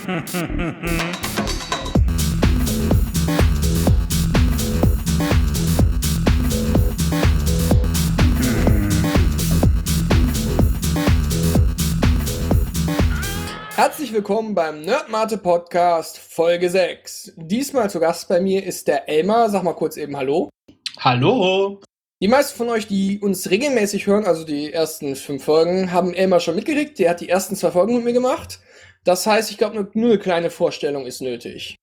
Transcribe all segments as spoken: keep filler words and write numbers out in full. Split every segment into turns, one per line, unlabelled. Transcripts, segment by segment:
Herzlich willkommen beim Nerdmate Podcast Folge sechs. Diesmal zu Gast bei mir ist der Elmar. Sag mal kurz eben Hallo.
Hallo.
Die meisten von euch, die uns regelmäßig hören, also die ersten fünf Folgen, haben Elmar schon mitgekriegt. Der hat die ersten zwei Folgen mit mir gemacht. Das heißt, ich glaube, nur eine kleine Vorstellung ist nötig.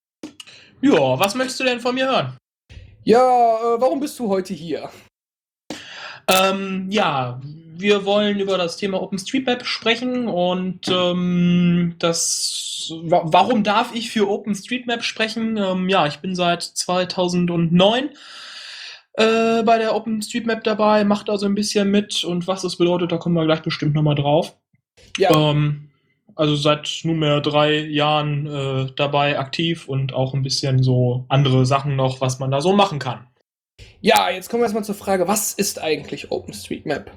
Ja, was möchtest du denn von mir hören?
Ja, äh, warum bist du heute hier?
Ähm, ja, wir wollen über das Thema OpenStreetMap sprechen und ähm, das, wa- warum darf ich für OpenStreetMap sprechen? Ähm, ja, ich bin seit zweitausendneun äh, bei der OpenStreetMap dabei, mache da so ein bisschen mit und was das bedeutet, da kommen wir gleich bestimmt nochmal drauf.
Ja,
Ähm, also seit nunmehr drei Jahren äh, dabei aktiv und auch ein bisschen so andere Sachen noch, was man da so machen kann.
ja, jetzt kommen wir erstmal zur Frage, was ist eigentlich OpenStreetMap?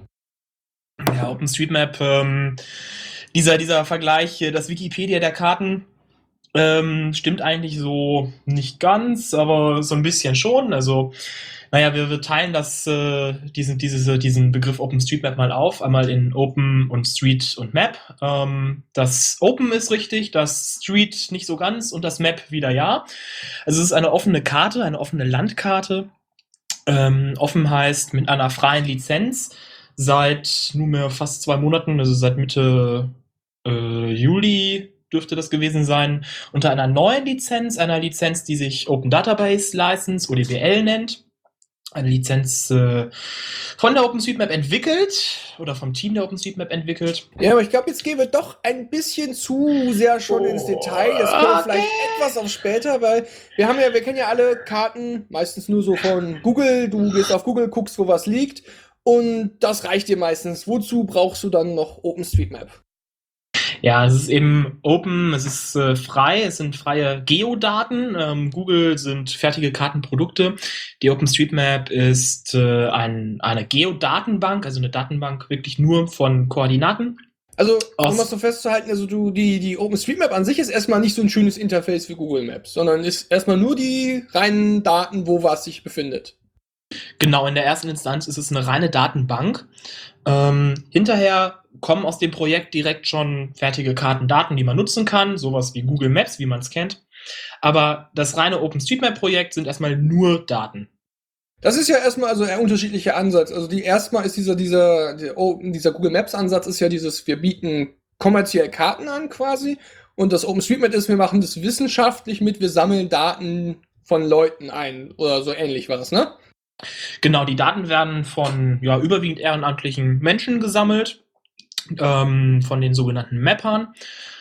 Ja, OpenStreetMap, ähm, dieser, dieser Vergleich, hier, das Wikipedia der Karten, ähm, stimmt eigentlich so nicht ganz, aber so ein bisschen schon. Also, naja, wir, wir teilen das, äh, diesen, diese, diesen Begriff OpenStreetMap mal auf, einmal in Open und Street und Map. Ähm, das Open ist richtig, das Street nicht so ganz und das Map wieder ja. Also es ist eine offene Karte, eine offene Landkarte. Ähm, offen heißt mit einer freien Lizenz seit nunmehr fast zwei Monaten, also seit Mitte äh, Juli dürfte das gewesen sein, unter einer neuen Lizenz, einer Lizenz, die sich Open Database License, O D B L nennt. Eine Lizenz äh, von der OpenStreetMap entwickelt oder vom Team der OpenStreetMap entwickelt.
Ja, aber ich glaube, jetzt gehen wir doch ein bisschen zu sehr schon ins Detail. Das können wir vielleicht etwas auf später, weil wir haben ja, wir kennen ja alle Karten, meistens nur so von Google. Du gehst auf Google, guckst, wo was liegt und das reicht dir meistens. Wozu brauchst du dann noch OpenStreetMap?
Ja, es ist eben open, es ist äh, frei, es sind freie Geodaten. Ähm, Google sind fertige Kartenprodukte. Die OpenStreetMap ist äh, ein, eine Geodatenbank, also eine Datenbank wirklich nur von Koordinaten.
Also,
Aus-
um das so festzuhalten, also du, die, die OpenStreetMap an sich ist erstmal nicht so ein schönes Interface wie Google Maps, sondern ist erstmal nur die reinen Daten, wo was sich befindet.
Genau, in der ersten Instanz ist es eine reine Datenbank. Ähm, hinterher kommen aus dem Projekt direkt schon fertige Kartendaten, die man nutzen kann, sowas wie Google Maps, wie man es kennt. Aber das reine OpenStreetMap-Projekt sind erstmal nur Daten.
Das ist ja erstmal also ein unterschiedlicher Ansatz. Also die erstmal ist dieser, dieser, der, oh, dieser Google Maps Ansatz ist ja dieses, wir bieten kommerziell Karten an quasi. Und das OpenStreetMap ist, wir machen das wissenschaftlich mit, wir sammeln Daten von Leuten ein oder so ähnlich war das, ne?
Genau, die Daten werden von ja, überwiegend ehrenamtlichen Menschen gesammelt, ähm, von den sogenannten Mappern.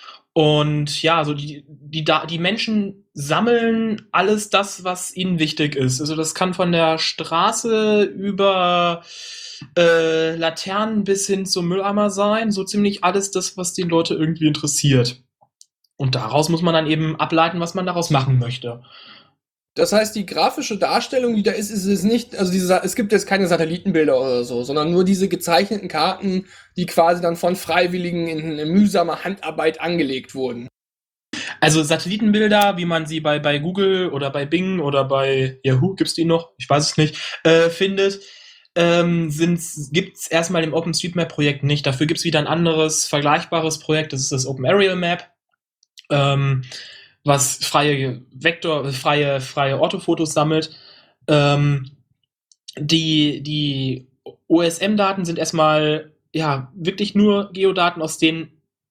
Und ja, so die, die, Da- die Menschen sammeln alles das, was ihnen wichtig ist. Also das kann von der Straße über äh, Laternen bis hin zum Mülleimer sein. So ziemlich alles das, was die Leute irgendwie interessiert. Und daraus muss man dann eben ableiten, was man daraus machen möchte.
Das heißt, die grafische Darstellung, die da ist, ist es nicht, also diese, Sa- es gibt jetzt keine Satellitenbilder oder so, sondern nur diese gezeichneten Karten, die quasi dann von Freiwilligen in eine mühsame Handarbeit angelegt wurden.
Also Satellitenbilder, wie man sie bei, bei Google oder bei Bing oder bei Yahoo, gibt's die noch? Ich weiß es nicht, äh, findet, ähm, sind's, gibt's erstmal im OpenStreetMap-Projekt nicht. Dafür gibt's wieder ein anderes, vergleichbares Projekt, das ist das Open Aerial Map, ähm, was freie Vektor, freie, freie Orthofotos sammelt. Ähm, die, die O S M-Daten sind erstmal, ja, wirklich nur Geodaten, aus denen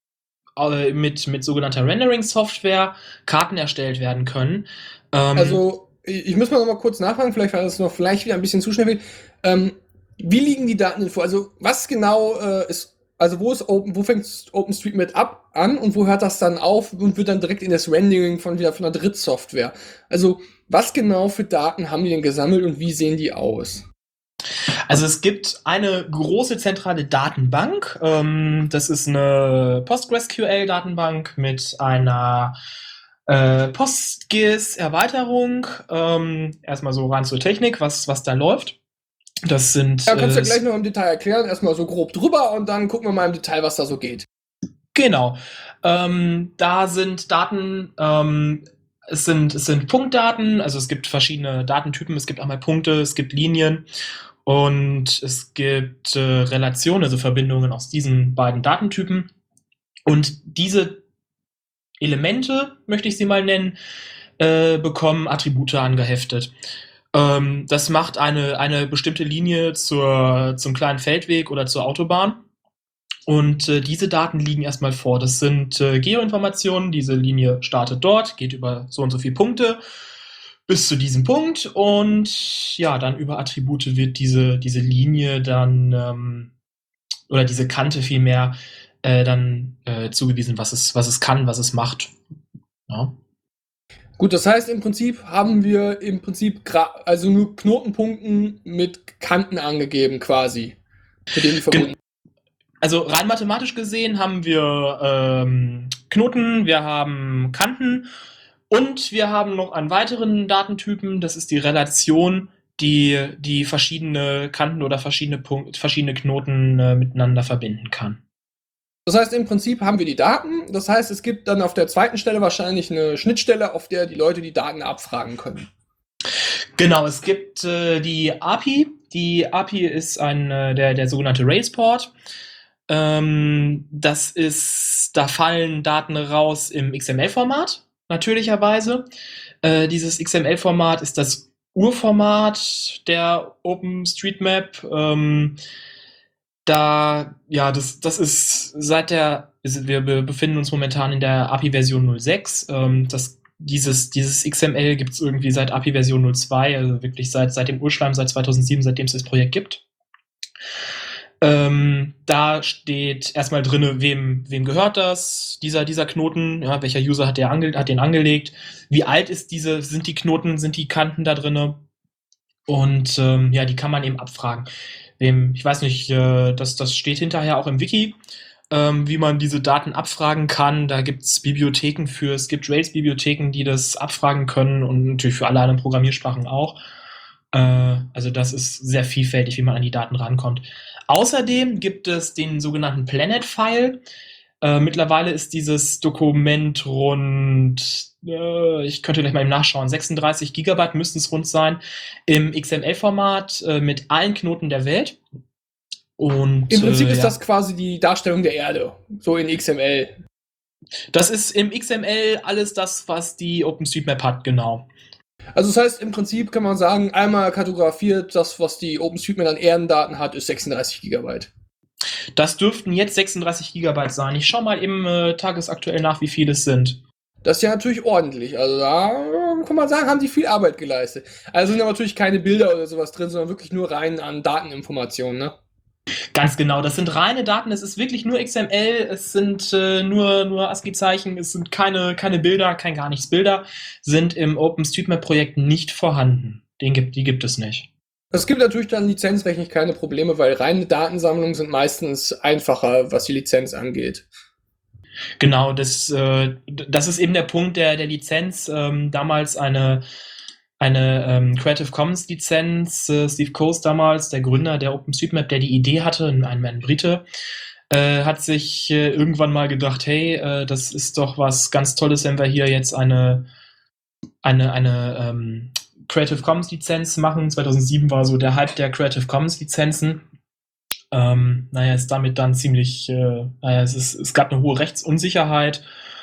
äh, mit, mit sogenannter Rendering-Software Karten erstellt werden können. Ähm,
Also, ich, ich muss mal noch mal kurz nachfragen, vielleicht war das noch vielleicht wieder ein bisschen zu schnell. Ähm, wie liegen die Daten denn vor? Also, was genau äh, ist, also wo ist Open, wo fängt OpenStreetMap ab an und wo hört das dann auf und wird dann direkt in das Rendering von wieder von einer Drittsoftware? Also, was genau für Daten haben die denn gesammelt und wie sehen die aus?
Also es gibt eine große zentrale Datenbank. Ähm, das ist eine PostgreSQL-Datenbank mit einer äh, PostGIS-Erweiterung. Ähm, erstmal so rein zur Technik, was, was da läuft. Das sind.
Ja, kannst du
äh,
ja gleich noch im Detail erklären, erstmal so grob drüber und dann gucken wir mal im Detail, was da so geht.
Genau. Ähm, da sind Daten, ähm, es sind, es sind Punktdaten, also es gibt verschiedene Datentypen, es gibt einmal Punkte, es gibt Linien und es gibt äh, Relationen, also Verbindungen aus diesen beiden Datentypen. Und diese Elemente, möchte ich sie mal nennen, äh, bekommen Attribute angeheftet. Ähm, das macht eine, eine bestimmte Linie zur, zum kleinen Feldweg oder zur Autobahn. Und äh, diese Daten liegen erstmal vor. Das sind äh, Geoinformationen. Diese Linie startet dort, geht über so und so viele Punkte bis zu diesem Punkt. Und ja, dann über Attribute wird diese, diese Linie dann, ähm, oder diese Kante vielmehr, äh, dann äh, zugewiesen, was es, was es kann, was es macht. Ja.
Gut, das heißt, im Prinzip haben wir im Prinzip gra- also nur Knotenpunkten mit Kanten angegeben quasi, mit denen die verbunden sind.
Also rein mathematisch gesehen haben wir ähm, Knoten, wir haben Kanten und wir haben noch einen weiteren Datentypen, das ist die Relation, die die verschiedene Kanten oder verschiedene Punkte, verschiedene Knoten äh, miteinander verbinden kann.
Das heißt, im Prinzip haben wir die Daten. Das heißt, es gibt dann auf der zweiten Stelle wahrscheinlich eine Schnittstelle, auf der die Leute die Daten abfragen können.
Genau, es gibt äh, die A P I. Die A P I ist ein, äh, der, der sogenannte Rails-Port. Ähm, das ist, da fallen Daten raus im X M L-Format, natürlicherweise. Äh, dieses X M L-Format ist das Urformat der OpenStreetMap. Ähm, da, ja, das, das ist seit der, wir befinden uns momentan in der A P I-Version null Punkt sechs. Ähm, das, dieses, dieses X M L gibt es irgendwie seit A P I-Version null Punkt zwei, also wirklich seit, seit dem Urschleim, seit zweitausendsieben, seitdem es das Projekt gibt. Ähm, da steht erstmal drin, wem, wem gehört das, dieser, dieser Knoten, ja, welcher User hat, der ange, hat den angelegt, wie alt ist diese, sind die Knoten, sind die Kanten da drin, und ähm, ja, die kann man eben abfragen. Wem, ich weiß nicht, äh, das, das steht hinterher auch im Wiki, ähm, wie man diese Daten abfragen kann. Da gibt es Bibliotheken für, es gibt Rails-Bibliotheken, die das abfragen können und natürlich für alle anderen Programmiersprachen auch. Äh, also das ist sehr vielfältig, wie man an die Daten rankommt. Außerdem gibt es den sogenannten Planet-File. Äh, mittlerweile ist dieses Dokument rund, äh, ich könnte gleich mal eben nachschauen, sechsunddreißig Gigabyte müssten es rund sein, im X M L-Format äh, mit allen Knoten der Welt. Und,
Im Prinzip
äh,
ist
ja.
das quasi die Darstellung der Erde, so in X M L.
Das ist im X M L alles das, was die OpenStreetMap hat, genau.
Also das heißt, im Prinzip kann man sagen, einmal kartografiert, das, was die OpenStreetMap an Erdendaten hat, ist sechsunddreißig Gigabyte.
Das dürften jetzt sechsunddreißig Gigabyte sein. Ich schaue mal eben äh, tagesaktuell nach, wie viele es sind.
Das ist ja natürlich ordentlich. Also da äh, kann man sagen, haben die viel Arbeit geleistet. Also sind da natürlich keine Bilder oder sowas drin, sondern wirklich nur rein an Dateninformationen, ne?
Ganz genau, das sind reine Daten, es ist wirklich nur X M L, es sind äh, nur, nur ASCII-Zeichen, es sind keine, keine Bilder, kein gar nichts. Bilder sind im OpenStreetMap-Projekt nicht vorhanden. Den gibt, die gibt es nicht.
Es gibt natürlich dann lizenzrechtlich keine Probleme, weil reine Datensammlungen sind meistens einfacher, was die Lizenz angeht.
Genau, das, äh, das ist eben der Punkt der, der Lizenz. Ähm, damals eine, eine ähm, Creative Commons Lizenz. Äh, Steve Coase damals, der Gründer der OpenStreetMap, der die Idee hatte, ein, ein Brite, äh, hat sich äh, irgendwann mal gedacht, hey, äh, das ist doch was ganz Tolles, wenn wir hier jetzt eine, eine, eine ähm, Creative Commons Lizenz machen. zweitausendsieben war so der Hype der Creative Commons Lizenzen. Ähm, naja, ist damit dann ziemlich, äh, naja, es, ist, es gab eine hohe Rechtsunsicherheit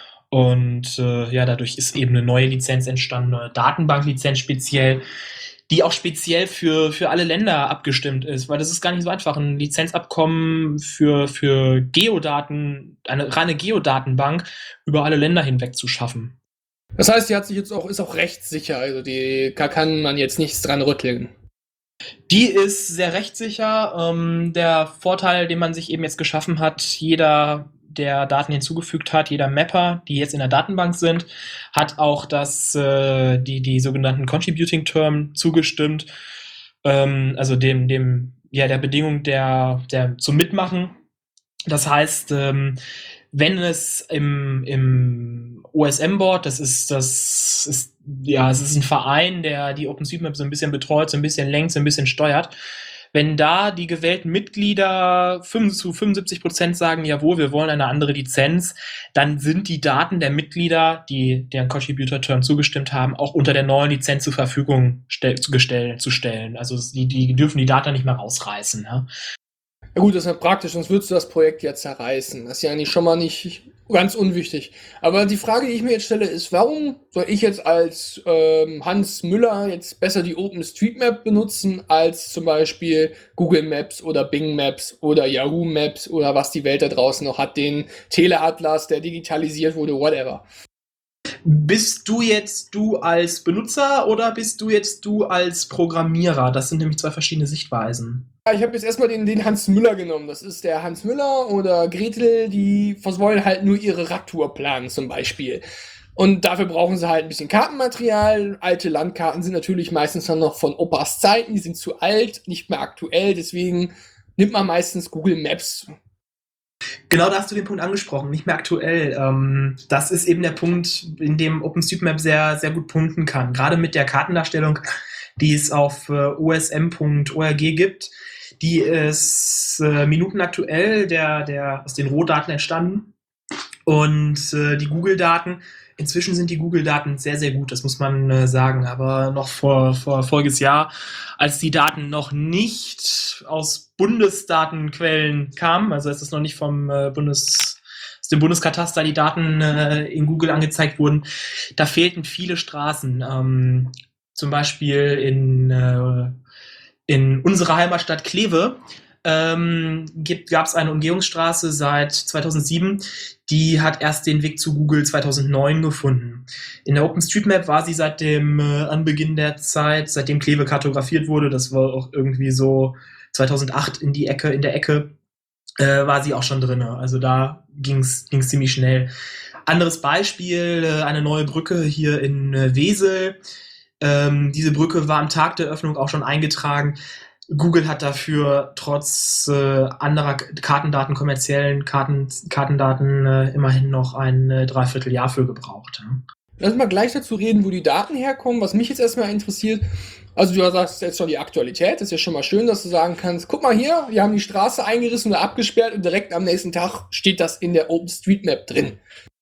und äh, ja, dadurch ist eben eine neue Lizenz entstanden, eine Datenbanklizenz speziell, die auch speziell für, für alle Länder abgestimmt ist, weil das ist gar nicht so einfach, ein Lizenzabkommen für, für Geodaten, eine reine Geodatenbank über alle Länder hinweg zu schaffen.
Das heißt, die hat sich jetzt auch, ist auch rechtssicher, also die da kann man jetzt nichts dran rütteln.
Die ist sehr rechtssicher. Ähm, der Vorteil, den man sich eben jetzt geschaffen hat, jeder, der Daten hinzugefügt hat, jeder Mapper, die jetzt in der Datenbank sind, hat auch das, äh, die, die sogenannten Contributing Term zugestimmt. Ähm, also dem, dem, ja, der Bedingung der, der zum Mitmachen. Das heißt, ähm, wenn es im, im O S M-Board, das ist, das ist, ja, es ist ein Verein, der die OpenStreetMap so ein bisschen betreut, so ein bisschen lenkt, so ein bisschen steuert. Wenn da die gewählten Mitglieder fünf zu fünfundsiebzig Prozent sagen, jawohl, wir wollen eine andere Lizenz, dann sind die Daten der Mitglieder, die deren Contributor-Term zugestimmt haben, auch unter der neuen Lizenz zur Verfügung stell, zu, gestell, zu stellen. Also die, die dürfen die Daten nicht mehr rausreißen. Ja?
Ja gut, das ist ja praktisch, sonst würdest du das Projekt ja zerreißen. Das ist ja eigentlich schon mal nicht ganz unwichtig. Aber die Frage, die ich mir jetzt stelle, ist, warum soll ich jetzt als ähm, Hans Müller jetzt besser die OpenStreetMap benutzen, als zum Beispiel Google Maps oder Bing Maps oder Yahoo Maps oder was die Welt da draußen noch hat, den Teleatlas, der digitalisiert wurde, whatever.
Bist du jetzt du als Benutzer oder bist du jetzt du als Programmierer? Das sind nämlich zwei verschiedene Sichtweisen.
Ja, ich habe jetzt erstmal den, den Hans Müller genommen. Das ist der Hans Müller oder Gretel, die wollen halt nur ihre Radtour planen zum Beispiel. Und dafür brauchen sie halt ein bisschen Kartenmaterial. Alte Landkarten sind natürlich meistens dann noch von Opas Zeiten, die sind zu alt, nicht mehr aktuell. Deswegen nimmt man meistens Google Maps.
Genau, da hast du den Punkt angesprochen, nicht mehr aktuell. Ähm, das ist eben der Punkt, in dem OpenStreetMap sehr, sehr gut punkten kann. Gerade mit der Kartendarstellung, die es auf äh, o s m punkt org gibt, die ist äh, minutenaktuell, der, der aus den Rohdaten entstanden. Und äh, die Google-Daten, inzwischen sind die Google-Daten sehr, sehr gut, das muss man äh, sagen. Aber noch vor, vor voriges Jahr, als die Daten noch nicht aus Bundesdatenquellen kamen, also als es noch nicht vom äh, Bundes, aus dem Bundeskataster die Daten äh, in Google angezeigt wurden, da fehlten viele Straßen. Ähm, zum Beispiel in, äh, in unserer Heimatstadt Kleve ähm, gab es eine Umgehungsstraße seit zweitausendsieben, die hat erst den Weg zu Google zweitausendneun gefunden. In der OpenStreetMap war sie seit dem äh, Anbeginn der Zeit, seitdem Kleve kartografiert wurde, das war auch irgendwie so zweitausendacht in die Ecke, in der Ecke, äh, war sie auch schon drin. Also da ging's ging's ziemlich schnell. Anderes Beispiel, äh, eine neue Brücke hier in äh, Wesel. Ähm, diese Brücke war am Tag der Öffnung auch schon eingetragen. Google hat dafür trotz äh, anderer Kartendaten, kommerziellen Karten, Kartendaten äh, immerhin noch ein äh, Dreivierteljahr für gebraucht. Ja.
Lass mal gleich dazu reden, wo die Daten herkommen. Was mich jetzt erstmal interessiert, also du sagst jetzt schon die Aktualität, das ist ja schon mal schön, dass du sagen kannst, guck mal hier, wir haben die Straße eingerissen oder abgesperrt und direkt am nächsten Tag steht das in der OpenStreetMap drin.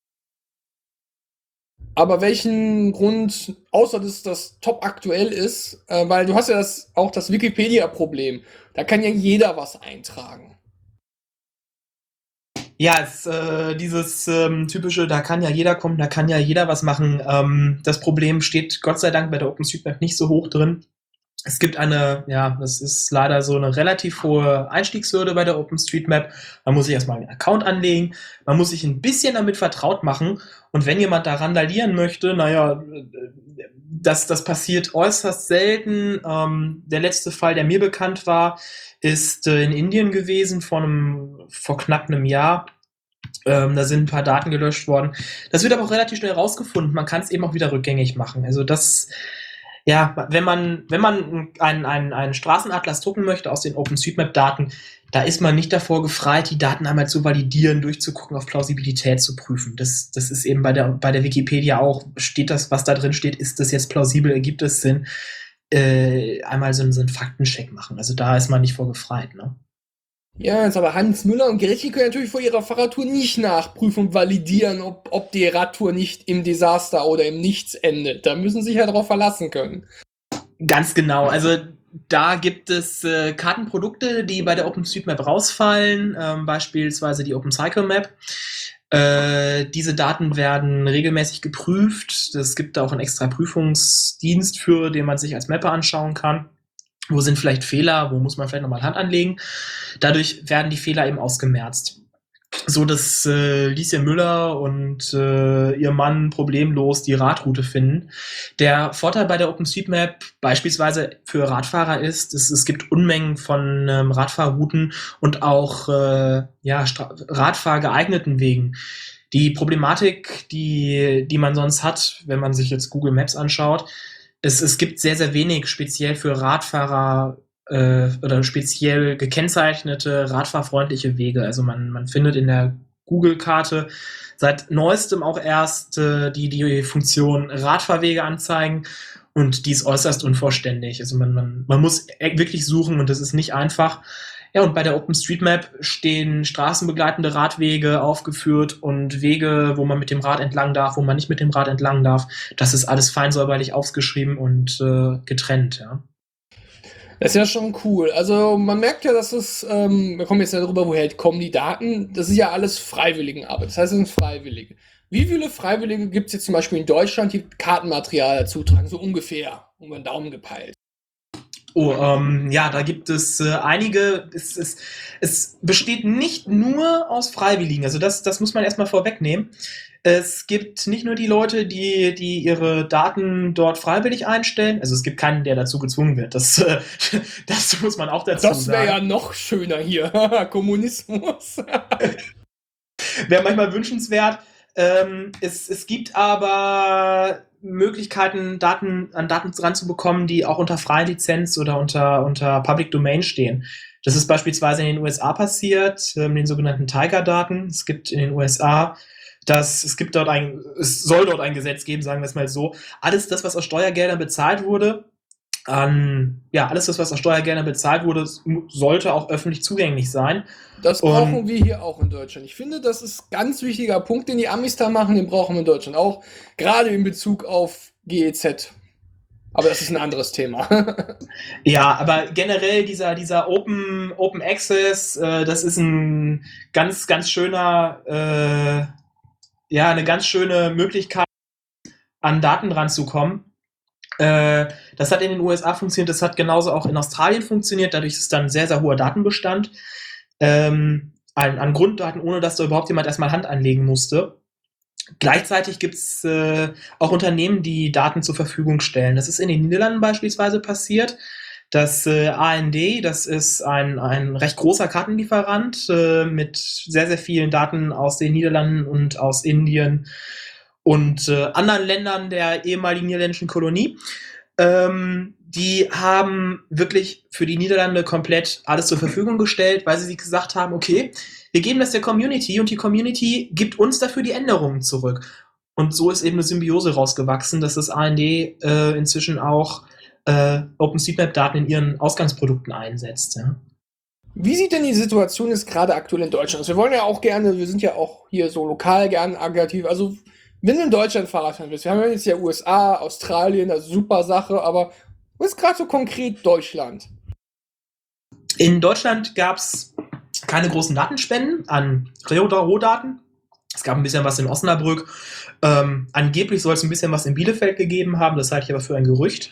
Aber welchen Grund, außer dass das top aktuell ist, äh, weil du hast ja das, auch das Wikipedia-Problem. Da kann ja jeder was eintragen.
Ja, es, äh, dieses ähm, typische, da kann ja jeder kommen, da kann ja jeder was machen. Ähm, das Problem steht Gott sei Dank bei der OpenStreetMap nicht so hoch drin. Es gibt eine, ja, das ist leider so eine relativ hohe Einstiegshürde bei der OpenStreetMap. Man muss sich erstmal einen Account anlegen, man muss sich ein bisschen damit vertraut machen. Und wenn jemand da randalieren möchte, naja, das, das passiert äußerst selten. Ähm, der letzte Fall, der mir bekannt war, ist äh, in Indien gewesen, vor, einem, vor knapp einem Jahr. Ähm, da sind ein paar Daten gelöscht worden. Das wird aber auch relativ schnell rausgefunden. Man kann es eben auch wieder rückgängig machen. Also das... Ja, wenn man, wenn man einen, einen, einen Straßenatlas drucken möchte aus den OpenStreetMap-Daten, da ist man nicht davor gefreit, die Daten einmal zu validieren, durchzugucken, auf Plausibilität zu prüfen. Das, das ist eben bei der, bei der Wikipedia auch, steht das, was da drin steht, ist das jetzt plausibel, ergibt es Sinn, äh, einmal so, so einen Faktencheck machen. Also da ist man nicht vor gefreit, ne?
Ja, jetzt aber Hans Müller und Gretchen können natürlich vor ihrer Fahrradtour nicht nachprüfen und validieren, ob, ob die Radtour nicht im Desaster oder im Nichts endet. Da müssen sie sich ja darauf verlassen können.
Ganz genau. Also da gibt es äh, Kartenprodukte, die bei der OpenStreetMap rausfallen, ähm, beispielsweise die OpenCycleMap. Äh, diese Daten werden regelmäßig geprüft. Es gibt da auch einen extra Prüfungsdienst für, den man sich als Mapper anschauen kann. Wo sind vielleicht Fehler, wo muss man vielleicht nochmal Hand anlegen. Dadurch werden die Fehler eben ausgemerzt. So dass äh, Liesje Müller und äh, ihr Mann problemlos die Radroute finden. Der Vorteil bei der OpenStreetMap beispielsweise für Radfahrer ist, es, es gibt Unmengen von ähm, Radfahrrouten und auch äh, ja, Radfahrgeeigneten Wegen. Die Problematik, die, die man sonst hat, wenn man sich jetzt Google Maps anschaut, Es, es gibt sehr, sehr wenig speziell für Radfahrer äh, oder speziell gekennzeichnete radfahrfreundliche Wege. Also man, man findet in der Google-Karte seit neuestem auch erst äh, die, die Funktion Radfahrwege anzeigen. und die ist äußerst unvollständig. Also man, man, man muss wirklich suchen und das ist nicht einfach. Ja, und bei der OpenStreetMap stehen straßenbegleitende Radwege aufgeführt und Wege, wo man mit dem Rad entlang darf, wo man nicht mit dem Rad entlang darf. Das ist alles fein säuberlich aufgeschrieben und äh, getrennt, ja.
Das ist ja schon cool. Also man merkt ja, dass es, ähm, wir kommen jetzt ja darüber, woher kommen die Daten. Das ist ja alles Freiwilligenarbeit. Das heißt, es sind Freiwillige. Wie viele Freiwillige gibt es jetzt zum Beispiel in Deutschland, die Kartenmaterial dazu tragen? So ungefähr, um den Daumen gepeilt.
Oh, ähm, ja, da gibt es äh, einige. Es, es, es besteht nicht nur aus Freiwilligen. Also das, das muss man erstmal vorwegnehmen. Es gibt nicht nur die Leute, die, die ihre Daten dort freiwillig einstellen. Also es gibt keinen, der dazu gezwungen wird. Das, äh, das muss man auch dazu
Das wäre
sagen.
ja noch schöner hier. Kommunismus.
Wäre manchmal wünschenswert. Ähm, es, es gibt aber Möglichkeiten, Daten an Daten ranzubekommen, die auch unter freie Lizenz oder unter, unter Public Domain stehen. Das ist beispielsweise in den U S A passiert, ähm, den sogenannten Tiger-Daten. Es gibt in den U S A das, es gibt dort ein, es soll dort ein Gesetz geben, sagen wir es mal so. Alles das, was aus Steuergeldern bezahlt wurde, an, ja, alles das, was aus Steuergeldern bezahlt wurde, sollte auch öffentlich zugänglich sein.
Das brauchen
Und
wir hier auch in Deutschland. Ich finde, das ist ein ganz wichtiger Punkt, den die Amis da machen, den brauchen wir in Deutschland auch. Gerade in Bezug auf G E Z. Aber das ist ein anderes Thema.
ja, aber generell dieser, dieser Open, Open Access, äh, das ist ein ganz, ganz schöner, äh, ja, eine ganz schöne Möglichkeit, an Daten ranzukommen. Äh, das hat in den U S A funktioniert, das hat genauso auch in Australien funktioniert, dadurch ist es dann ein sehr, sehr hoher Datenbestand ähm, an, an Grunddaten, ohne dass da überhaupt jemand erstmal Hand anlegen musste. Gleichzeitig gibt es äh, auch Unternehmen, die Daten zur Verfügung stellen. Das ist in den Niederlanden beispielsweise passiert. Das äh, A N D, das ist ein, ein recht großer Kartenlieferant äh, mit sehr, sehr vielen Daten aus den Niederlanden und aus Indien und äh, anderen Ländern der ehemaligen niederländischen Kolonie. Ähm, die haben wirklich für die Niederlande komplett alles zur Verfügung gestellt, weil sie sich gesagt haben, okay, wir geben das der Community und die Community gibt uns dafür die Änderungen zurück. Und so ist eben eine Symbiose rausgewachsen, dass das A N D äh, inzwischen auch äh, OpenStreetMap-Daten in ihren Ausgangsprodukten einsetzt. Ja.
Wie sieht denn die Situation jetzt gerade aktuell in Deutschland aus? Wir wollen ja auch gerne, wir sind ja auch hier so lokal gerne aggressiv. Also, wenn du in Deutschland Fahrradfahren willst, wir haben jetzt ja U S A, Australien, also super Sache, aber was ist gerade so konkret Deutschland?
In Deutschland gab es keine großen Datenspenden an Rohdaten. Es gab ein bisschen was in Osnabrück. Ähm, angeblich soll es ein bisschen was in Bielefeld gegeben haben, das halte ich aber für ein Gerücht.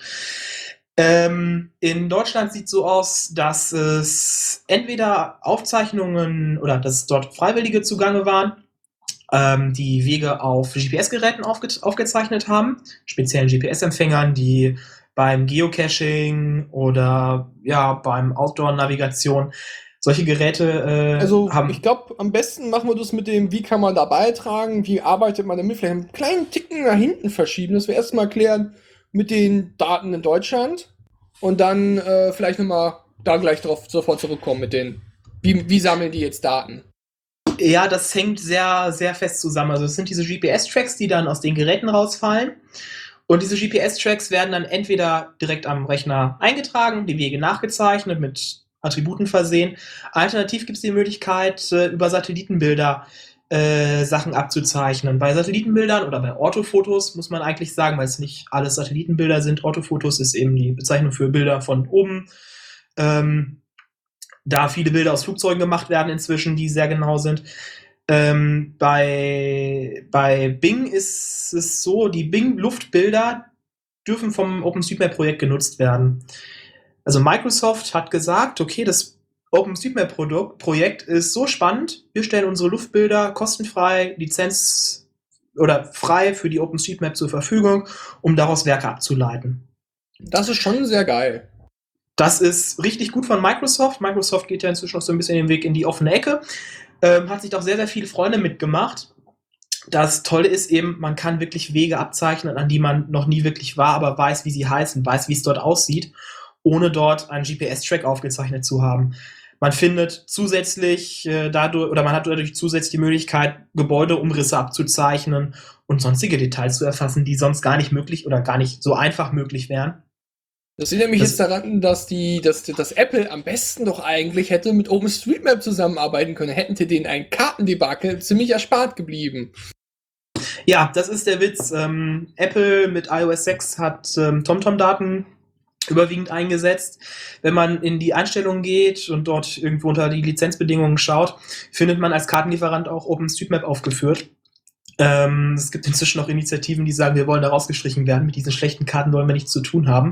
Ähm, in Deutschland sieht es so aus, dass es entweder Aufzeichnungen oder dass dort Freiwillige zugange waren, ähm, die Wege auf G P S-Geräten aufge- aufgezeichnet haben, speziellen G P S-Empfängern, die beim Geocaching oder ja beim Outdoor-Navigation solche Geräte äh,
Also,
haben.
ich glaube, am besten machen wir das mit dem, wie kann man da beitragen, wie arbeitet man damit, vielleicht einen kleinen Ticken nach hinten verschieben, dass wir erstmal klären mit den Daten in Deutschland und dann äh, vielleicht nochmal da gleich drauf sofort zurückkommen mit den, wie, wie sammeln die jetzt Daten?
Ja, das hängt sehr, sehr fest zusammen. Also es sind diese G P S-Tracks, die dann aus den Geräten rausfallen. Und diese G P S-Tracks werden dann entweder direkt am Rechner eingetragen, die Wege nachgezeichnet, mit Attributen versehen. Alternativ gibt es die Möglichkeit, äh, über Satellitenbilder äh, Sachen abzuzeichnen. Bei Satellitenbildern oder bei Orthofotos muss man eigentlich sagen, weil es nicht alles Satellitenbilder sind. Orthofotos ist eben die Bezeichnung für Bilder von oben. Ähm, da viele Bilder aus Flugzeugen gemacht werden inzwischen, die sehr genau sind. Ähm, bei, bei Bing ist es so, die Bing-Luftbilder dürfen vom OpenStreetMap-Projekt genutzt werden. Also Microsoft hat gesagt, okay, das OpenStreetMap-Projekt ist so spannend, wir stellen unsere Luftbilder kostenfrei, Lizenz oder frei für die OpenStreetMap zur Verfügung, um daraus Werke abzuleiten.
Das ist schon sehr geil.
Das ist richtig gut von Microsoft. Microsoft geht ja inzwischen noch so ein bisschen den Weg in die offene Ecke. Ähm, hat sich doch sehr, sehr viele Freunde mitgemacht. Das Tolle ist eben, man kann wirklich Wege abzeichnen, an die man noch nie wirklich war, aber weiß, wie sie heißen, weiß, wie es dort aussieht, ohne dort einen G P S-Track aufgezeichnet zu haben. Man findet zusätzlich äh, dadurch, oder man hat dadurch zusätzlich die Möglichkeit, Gebäudeumrisse abzuzeichnen und sonstige Details zu erfassen, die sonst gar nicht möglich oder gar nicht so einfach möglich wären.
Das erinnert mich
Das-
jetzt daran, dass die, dass, dass Apple am besten doch eigentlich hätte mit OpenStreetMap zusammenarbeiten können. Hätten die denen ein Kartendebakel ziemlich erspart geblieben.
Ja, das ist der Witz. Ähm, Apple mit iOS sechs hat ähm, TomTom-Daten überwiegend eingesetzt. Wenn man in die Einstellungen geht und dort irgendwo unter die Lizenzbedingungen schaut, findet man als Kartenlieferant auch OpenStreetMap aufgeführt. Ähm, es gibt inzwischen auch Initiativen, die sagen, wir wollen da rausgestrichen werden. Mit diesen schlechten Karten wollen wir nichts zu tun haben.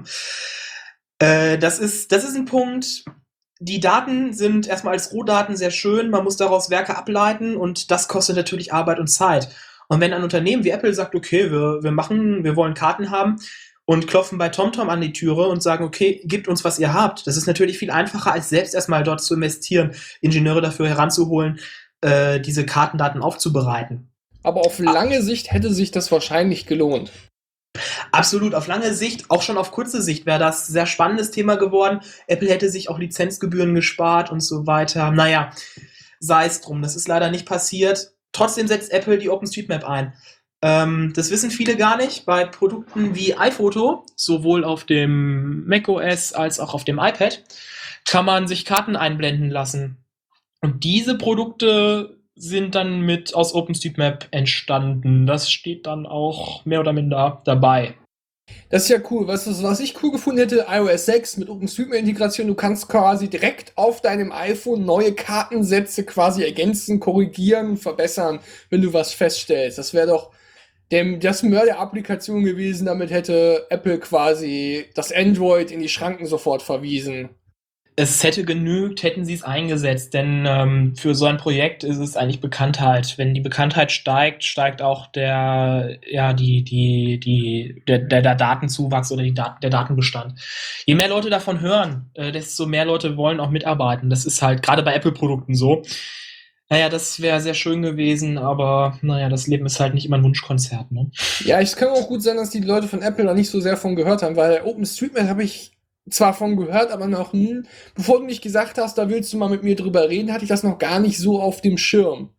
Äh, das ist, das ist ein Punkt. Die Daten sind erstmal als Rohdaten sehr schön. Man muss daraus Werke ableiten und das kostet natürlich Arbeit und Zeit. Und wenn ein Unternehmen wie Apple sagt, okay, wir, wir machen, wir wollen Karten haben und klopfen bei TomTom an die Türe und sagen, okay, gebt uns, was ihr habt. Das ist natürlich viel einfacher, als selbst erstmal dort zu investieren, Ingenieure dafür heranzuholen, äh, diese Kartendaten aufzubereiten.
Aber auf lange Sicht hätte sich das wahrscheinlich gelohnt.
Absolut, auf lange Sicht, auch schon auf kurze Sicht wäre das ein sehr spannendes Thema geworden. Apple hätte sich auch Lizenzgebühren gespart und so weiter. Naja, sei es drum, das ist leider nicht passiert. Trotzdem setzt Apple die OpenStreetMap ein. Ähm, das wissen viele gar nicht. Bei Produkten wie iPhoto, sowohl auf dem macOS als auch auf dem iPad, kann man sich Karten einblenden lassen. Und diese Produkte sind dann mit aus OpenStreetMap entstanden. Das steht dann auch mehr oder minder dabei.
Das ist ja cool. Weißt du, was ich cool gefunden hätte? iOS sechs mit OpenStreetMap-Integration. Du kannst quasi direkt auf deinem iPhone neue Kartensätze quasi ergänzen, korrigieren, verbessern, wenn du was feststellst. Das wäre doch dem, das Mörder-Applikation gewesen. Damit hätte Apple quasi das Android in die Schranken sofort verwiesen.
Es hätte genügt, hätten sie es eingesetzt, denn ähm, für so ein Projekt ist es eigentlich Bekanntheit. Wenn die Bekanntheit steigt, steigt auch der, ja, die, die, die, der, der, der Datenzuwachs oder die Dat- der Datenbestand. Je mehr Leute davon hören, äh, desto mehr Leute wollen auch mitarbeiten. Das ist halt gerade bei Apple-Produkten so. Naja, das wäre sehr schön gewesen, aber naja, das Leben ist halt nicht immer ein Wunschkonzert, ne?
Ja, es kann auch gut sein, dass die Leute von Apple noch nicht so sehr von gehört haben, weil OpenStreetMap habe ich zwar von gehört, aber noch nie. Bevor du nicht gesagt hast, da willst du mal mit mir drüber reden, hatte ich das noch gar nicht so auf dem Schirm.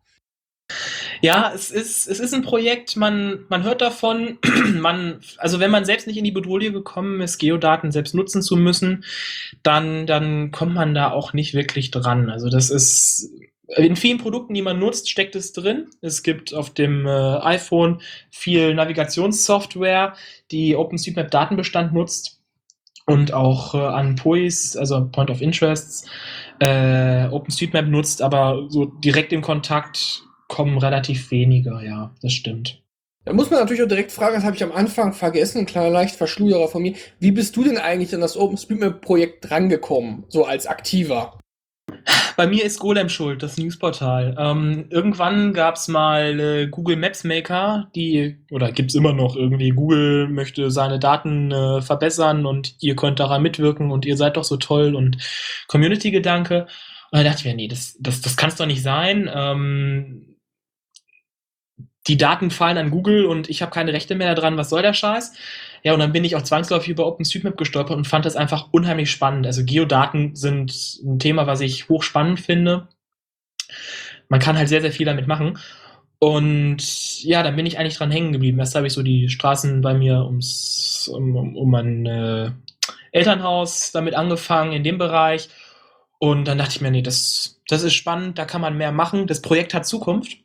Ja, es ist, es ist ein Projekt, man, man hört davon, man, also wenn man selbst nicht in die Bedrohung gekommen ist, Geodaten selbst nutzen zu müssen, dann, dann kommt man da auch nicht wirklich dran. Also das ist, in vielen Produkten, die man nutzt, steckt es drin. Es gibt auf dem äh, iPhone viel Navigationssoftware, die OpenStreetMap-Datenbestand nutzt. Und auch äh, an P O Is, also Point of Interests, äh, OpenStreetMap nutzt, aber so direkt in Kontakt kommen relativ wenige, ja, das stimmt.
Da muss man natürlich auch direkt fragen, das habe ich am Anfang vergessen, ein kleiner leicht Verschluderer von mir. Wie bist du denn eigentlich an das OpenStreetMap-Projekt drangekommen, so als Aktiver?
Bei mir ist Golem schuld, das Newsportal. Ähm, irgendwann gab es mal äh, Google Maps Maker, die, oder gibt es immer noch irgendwie, Google möchte seine Daten äh, verbessern und ihr könnt daran mitwirken und ihr seid doch so toll und Community-Gedanke. Und da dachte ich mir, nee, das, das, das kann es doch nicht sein. Ähm, die Daten fallen an Google und ich habe keine Rechte mehr daran, was soll der Scheiß? Ja, und dann bin ich auch zwangsläufig über OpenStreetMap gestolpert und fand das einfach unheimlich spannend. Also Geodaten sind ein Thema, was ich hochspannend finde. Man kann halt sehr, sehr viel damit machen. Und ja, dann bin ich eigentlich dran hängen geblieben. Erst habe ich so die Straßen bei mir ums, um, um, um mein äh, Elternhaus damit angefangen, in dem Bereich. Und dann dachte ich mir, nee, das, das ist spannend, da kann man mehr machen. Das Projekt hat Zukunft.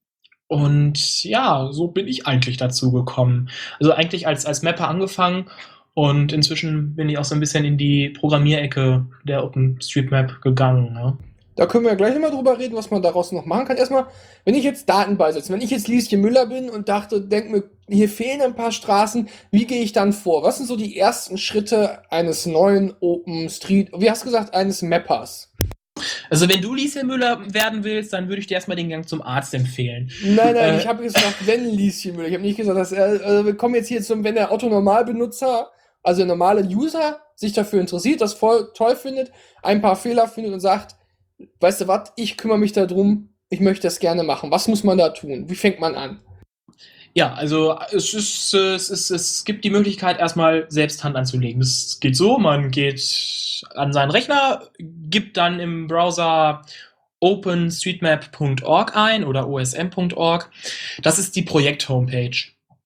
Und ja, so bin ich eigentlich dazu gekommen. Also eigentlich als, als Mapper angefangen und inzwischen bin ich auch so ein bisschen in die Programmierecke der OpenStreetMap gegangen. Ja.
Da können wir gleich nochmal drüber reden, was man daraus noch machen kann. Erstmal, wenn ich jetzt Daten beisetze, wenn ich jetzt Lieschen Müller bin und dachte, denk mir, hier fehlen ein paar Straßen, wie gehe ich dann vor? Was sind so die ersten Schritte eines neuen OpenStreet, wie hast du gesagt, eines Mappers?
Also wenn du Lieschen Müller werden willst, dann würde ich dir erstmal den Gang zum Arzt empfehlen.
Nein, nein,
Äh,
ich habe gesagt, wenn Lieschen Müller. Ich habe nicht gesagt, dass er, also wir kommen jetzt hier zum, wenn der Otto-Normalbenutzer, also der normale User, sich dafür interessiert, das voll toll findet, ein paar Fehler findet und sagt, weißt du was, ich kümmere mich darum, ich möchte das gerne machen. Was muss man da tun? Wie fängt man an?
Ja, also es, ist, äh, es, ist, es gibt die Möglichkeit, erstmal selbst Hand anzulegen. Das geht so, man geht an seinen Rechner, gibt dann im Browser openstreetmap punkt org ein oder o s m punkt org. Das ist die Projekt-Homepage.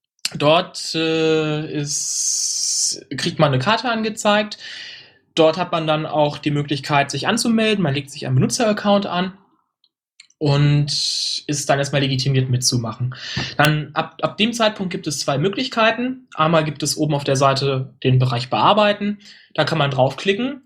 Dort äh, ist, kriegt man eine Karte angezeigt. Dort hat man dann auch die Möglichkeit, sich anzumelden. Man legt sich einen Benutzeraccount an und ist dann erstmal legitimiert mitzumachen. Dann ab, ab dem Zeitpunkt gibt es zwei Möglichkeiten. Einmal gibt es oben auf der Seite den Bereich Bearbeiten. Da kann man draufklicken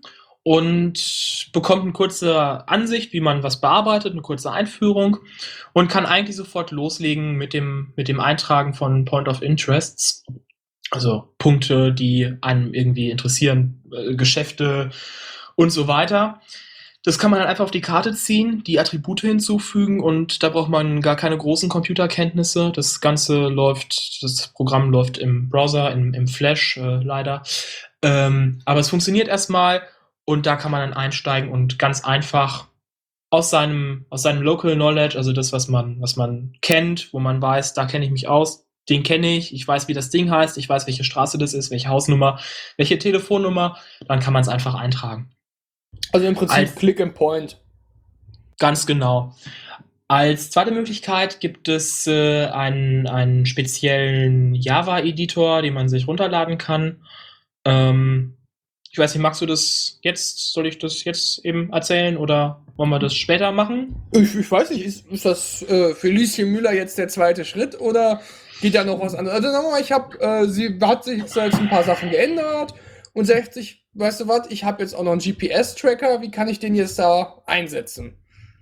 und bekommt eine kurze Ansicht, wie man was bearbeitet, eine kurze Einführung und kann eigentlich sofort loslegen mit dem, mit dem Eintragen von Point of Interests. Also Punkte, die einem irgendwie interessieren, äh, Geschäfte und so weiter. Das kann man dann einfach auf die Karte ziehen, die Attribute hinzufügen und da braucht man gar keine großen Computerkenntnisse. Das Ganze läuft, das Programm läuft im Browser, im, im Flash äh, leider. Ähm, aber es funktioniert erstmal und da kann man dann einsteigen und ganz einfach aus seinem, aus seinem Local Knowledge, also das, was man, was man kennt, wo man weiß, da kenne ich mich aus, den kenne ich, ich weiß, wie das Ding heißt, ich weiß, welche Straße das ist, welche Hausnummer, welche Telefonnummer, dann kann man es einfach eintragen.
Also im Prinzip
Als-
Click and Point.
Ganz genau. Als zweite Möglichkeit gibt es äh, einen, einen speziellen Java-Editor, den man sich runterladen kann. Ähm, ich weiß nicht, magst du das jetzt? Soll ich das jetzt eben erzählen oder wollen wir das später machen?
Ich, ich weiß nicht, ist, ist das äh, für Lieschen Müller jetzt der zweite Schritt oder geht da noch was anderes? Also sagen wir mal, ich habe, äh, sie hat sich jetzt ein paar Sachen geändert und sagt sich, weißt du was, ich habe jetzt auch noch einen G P S-Tracker, wie kann ich den jetzt da einsetzen?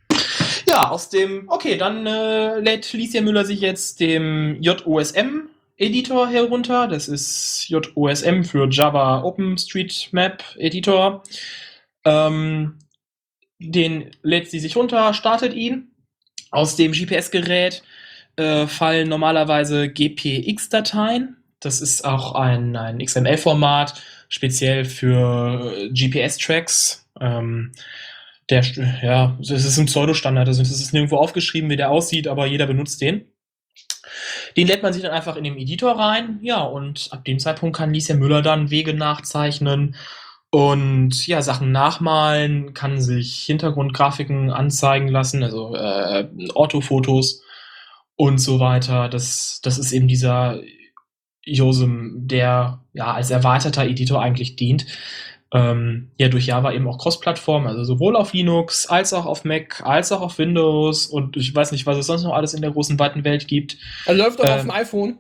Ja, aus dem, okay, dann äh, lädt Felicia Müller sich jetzt dem J O S M-Editor herunter. Das ist J O S M für Java OpenStreetMap Editor. Ähm, den lädt sie sich runter, startet ihn. Aus dem G P S-Gerät äh, fallen normalerweise G P X-Dateien. Das ist auch ein, ein X M L-Format, speziell für G P S-Tracks. Ähm, der, ja, das ist ein Pseudostandard, also es ist nirgendwo aufgeschrieben, wie der aussieht, aber jeder benutzt den. Den lädt man sich dann einfach in den Editor rein, ja, und ab dem Zeitpunkt kann Lieschen Müller dann Wege nachzeichnen und ja, Sachen nachmalen, kann sich Hintergrundgrafiken anzeigen lassen, also äh, Orthofotos und so weiter. Das, das ist eben dieser J O S M, der ja als erweiterter Editor eigentlich dient. Ähm, ja, durch Java eben auch Cross-Plattform, also sowohl auf Linux als auch auf Mac, als auch auf Windows und ich weiß nicht, was es sonst noch alles in der großen, weiten Welt gibt.
Also läuft doch
Ähm,
auf dem iPhone.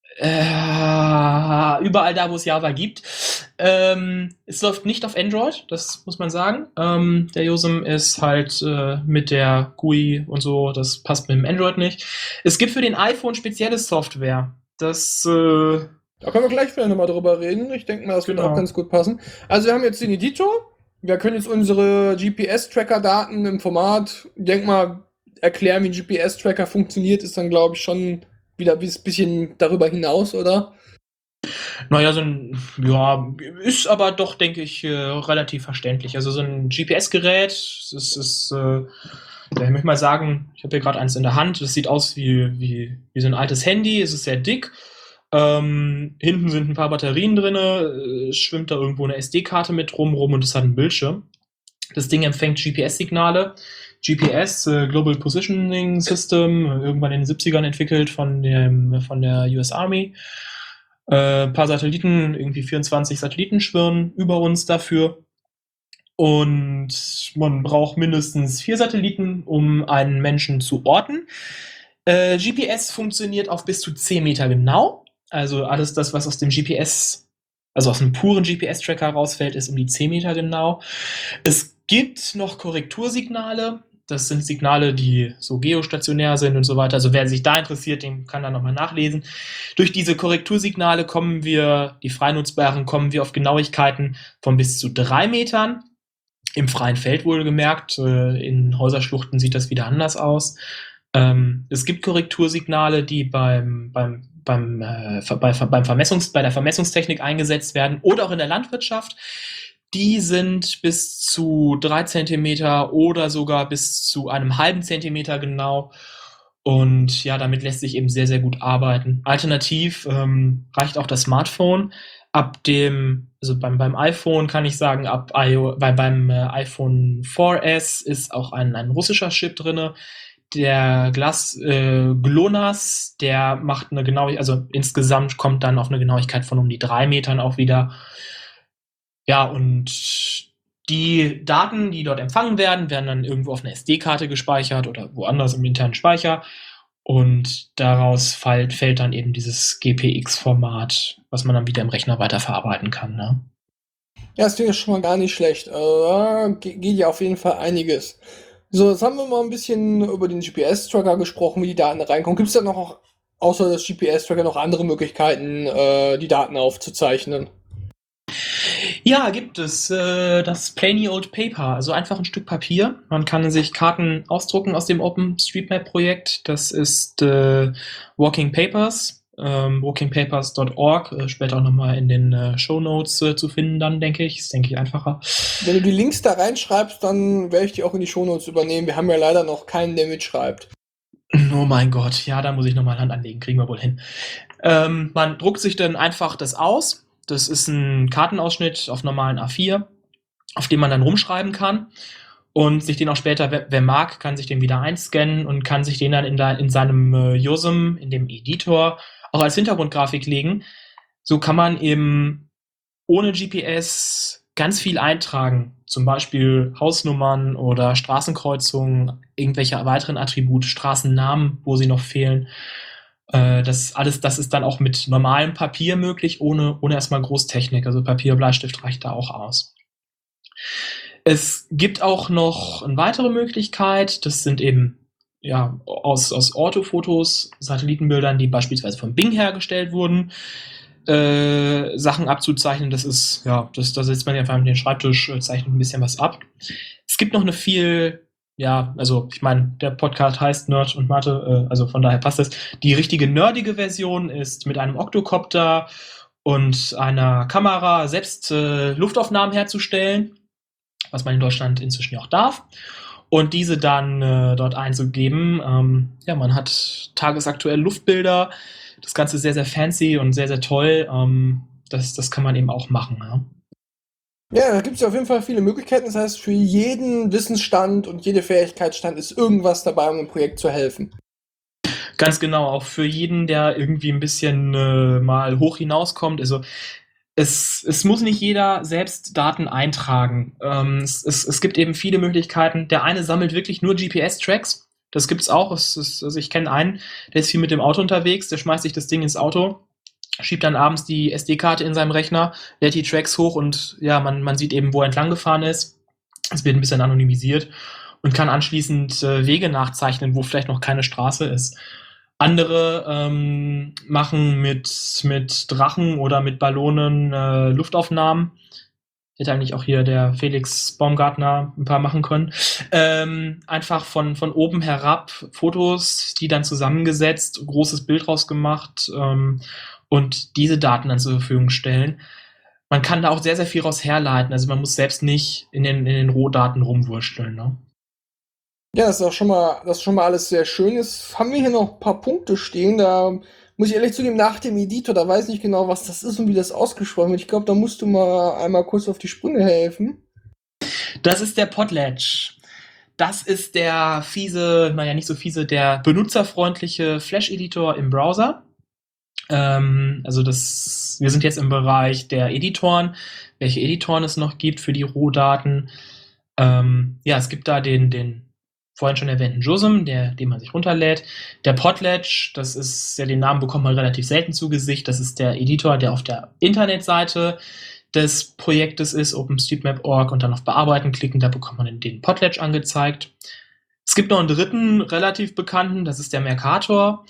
Äh, überall da, wo es Java gibt. Ähm, es läuft nicht auf Android, das muss man sagen. Ähm, der J O S M ist halt äh, mit der G U I und so, das passt mit dem Android nicht. Es gibt für den iPhone spezielle Software. Das, äh,
Da können wir gleich vielleicht nochmal drüber reden. Ich denke mal, das
Genau.
wird auch ganz gut passen. Also wir haben jetzt den Editor. Wir können jetzt unsere G P S-Tracker-Daten im Format, ich denke mal, erklären, wie ein G P S-Tracker funktioniert, ist dann, glaube ich, schon wieder ein bisschen darüber hinaus, oder?
naja, so ein, ja, ist aber doch, denke ich, äh, relativ verständlich. Also so ein G P S-Gerät, das ist, äh, ja, ich möchte mal sagen, ich habe hier gerade eins in der Hand, das sieht aus wie, wie, wie so ein altes Handy, es ist sehr dick. Ähm, hinten sind ein paar Batterien drin, äh, schwimmt da irgendwo eine S D-Karte mit rum, rum und es hat einen Bildschirm. Das Ding empfängt G P S-Signale. G P S, äh, Global Positioning System, äh, irgendwann in den siebzigern entwickelt von, dem, von der U S Army. Äh, ein paar Satelliten, irgendwie vierundzwanzig Satelliten schwirren über uns dafür. Und man braucht mindestens vier Satelliten, um einen Menschen zu orten. Äh, G P S funktioniert auf bis zu zehn Meter genau. Also alles das, was aus dem G P S, also aus einem puren G P S-Tracker rausfällt, ist um die zehn Meter genau. Es gibt noch Korrektursignale. Das sind Signale, die so geostationär sind und so weiter. Also wer sich da interessiert, den kann da nochmal nachlesen. Durch diese Korrektursignale kommen wir, die frei nutzbaren, kommen wir auf Genauigkeiten von bis zu drei Metern. Im freien Feld wohlgemerkt. In Häuserschluchten sieht das wieder anders aus. Ähm, es gibt Korrektursignale, die beim, beim, beim, äh, bei, beim Vermessungs, bei der Vermessungstechnik eingesetzt werden oder auch in der Landwirtschaft. Die sind bis zu drei Zentimeter oder sogar bis zu einem halben Zentimeter genau. Und ja, damit lässt sich eben sehr, sehr gut arbeiten. Alternativ ähm, reicht auch das Smartphone. Ab dem, also beim, beim iPhone kann ich sagen, ab I O, bei, beim äh, iPhone vier S ist auch ein, ein russischer Chip drinne. Der Glas äh, GLONASS, der macht eine Genauigkeit, also insgesamt kommt dann auf eine Genauigkeit von um die drei Metern auch wieder. Ja, und die Daten, die dort empfangen werden, werden dann irgendwo auf einer S D-Karte gespeichert oder woanders im internen Speicher. Und daraus fällt, fällt dann eben dieses G P X-Format, was man dann wieder im Rechner weiterverarbeiten kann. Ne?
Ja, das klingt ja schon mal gar nicht schlecht. Also, da ge- geht ja auf jeden Fall einiges. So, jetzt haben wir mal ein bisschen über den G P S-Tracker gesprochen, wie die Daten reinkommen. Gibt es da noch, auch, außer des G P S-Tracker, noch andere Möglichkeiten, äh, die Daten aufzuzeichnen?
Ja, gibt es äh, das Plainy Old Paper, also einfach ein Stück Papier. Man kann sich Karten ausdrucken aus dem OpenStreetMap-Projekt. Das ist äh, Walking Papers, ähm, walking papers dot org, äh, später auch nochmal in den äh, Shownotes äh, zu finden dann, denke ich. Ist, denke ich, einfacher.
Wenn du die Links da reinschreibst, dann werde ich die auch in die Shownotes übernehmen. Wir haben ja leider noch keinen, der mitschreibt.
Oh mein Gott, ja, da muss ich nochmal Hand anlegen, kriegen wir wohl hin. Ähm, man druckt sich dann einfach das aus. Das ist ein Kartenausschnitt auf normalen A vier, auf dem man dann rumschreiben kann und sich den auch später, wer, wer mag, kann sich den wieder einscannen und kann sich den dann in, da, in seinem äh, J O S M, in dem Editor, auch als Hintergrundgrafik legen. So kann man eben ohne G P S ganz viel eintragen, zum Beispiel Hausnummern oder Straßenkreuzungen, irgendwelche weiteren Attribute, Straßennamen, wo sie noch fehlen. Äh, das alles, das ist dann auch mit normalem Papier möglich, ohne, ohne erstmal Großtechnik. Also Papier, Bleistift reicht da auch aus. Es gibt auch noch eine weitere Möglichkeit, das sind eben ja, aus, aus Orthofotos, Satellitenbildern, die beispielsweise von Bing hergestellt wurden, äh, Sachen abzuzeichnen. Das ist, ja, das, da setzt man ja einfach mit dem Schreibtisch, äh, zeichnet ein bisschen was ab. Es gibt noch eine viel, ja, also ich meine, der Podcast heißt Nerd und Mathe, äh, also von daher passt das. Die richtige nerdige Version ist mit einem Oktokopter und einer Kamera selbst äh, Luftaufnahmen herzustellen, was man in Deutschland inzwischen auch darf, und diese dann äh, dort einzugeben. Ähm, ja, man hat tagesaktuell Luftbilder, das Ganze ist sehr, sehr fancy und sehr, sehr toll. Ähm, das, das kann man eben auch machen. Ja,
Ja, da gibt es ja auf jeden Fall viele Möglichkeiten. Das heißt, für jeden Wissensstand und jede Fähigkeitsstand ist irgendwas dabei, um dem Projekt zu helfen.
ganz genau, auch für jeden, der irgendwie ein bisschen äh, mal hoch hinauskommt. Also es, es muss nicht jeder selbst Daten eintragen. Ähm, es, es, es gibt eben viele Möglichkeiten. Der eine sammelt wirklich nur G P S-Tracks. Das gibt's auch. Es ist, also ich kenne einen, der ist viel mit dem Auto unterwegs, der schmeißt sich das Ding ins Auto, schiebt dann abends die S D-Karte in seinem Rechner, lädt die Tracks hoch und ja, man, man sieht eben, wo er entlang gefahren ist. Es wird ein bisschen anonymisiert und kann anschließend äh, Wege nachzeichnen, wo vielleicht noch keine Straße ist. Andere ähm, machen mit, mit Drachen oder mit Ballonen äh, Luftaufnahmen. Hätte eigentlich auch hier der Felix Baumgartner ein paar machen können. Ähm, einfach von, von oben herab Fotos, die dann zusammengesetzt, großes Bild rausgemacht ähm, und diese Daten dann zur Verfügung stellen. Man kann da auch sehr, sehr viel raus herleiten. Also man muss selbst nicht in den, in den Rohdaten rumwursteln. Ne?
Ja, das ist auch schon mal, das ist schon mal alles sehr schön. Jetzt haben wir hier noch ein paar Punkte stehen. Da muss ich ehrlich zugeben, nach dem Editor, da weiß ich nicht genau, was das ist und wie das ausgesprochen wird. Ich glaube, da musst du mal einmal kurz auf die Sprünge helfen.
Das ist der Potlatch. Das ist der fiese, naja, nicht so fiese, der benutzerfreundliche Flash-Editor im Browser. Ähm, also das, wir sind jetzt im Bereich der Editoren, welche Editoren es noch gibt für die Rohdaten. Ähm, ja, es gibt da den, den vorhin schon erwähnten J O S M, der, den man sich runterlädt. Der Potlatch, das ist ja, den Namen bekommt man relativ selten zu Gesicht. Das ist der Editor, der auf der Internetseite des Projektes ist, OpenStreetMap Punkt org, und dann auf Bearbeiten klicken, da bekommt man den Potlatch angezeigt. Es gibt noch einen dritten, relativ bekannten, das ist der Mercator.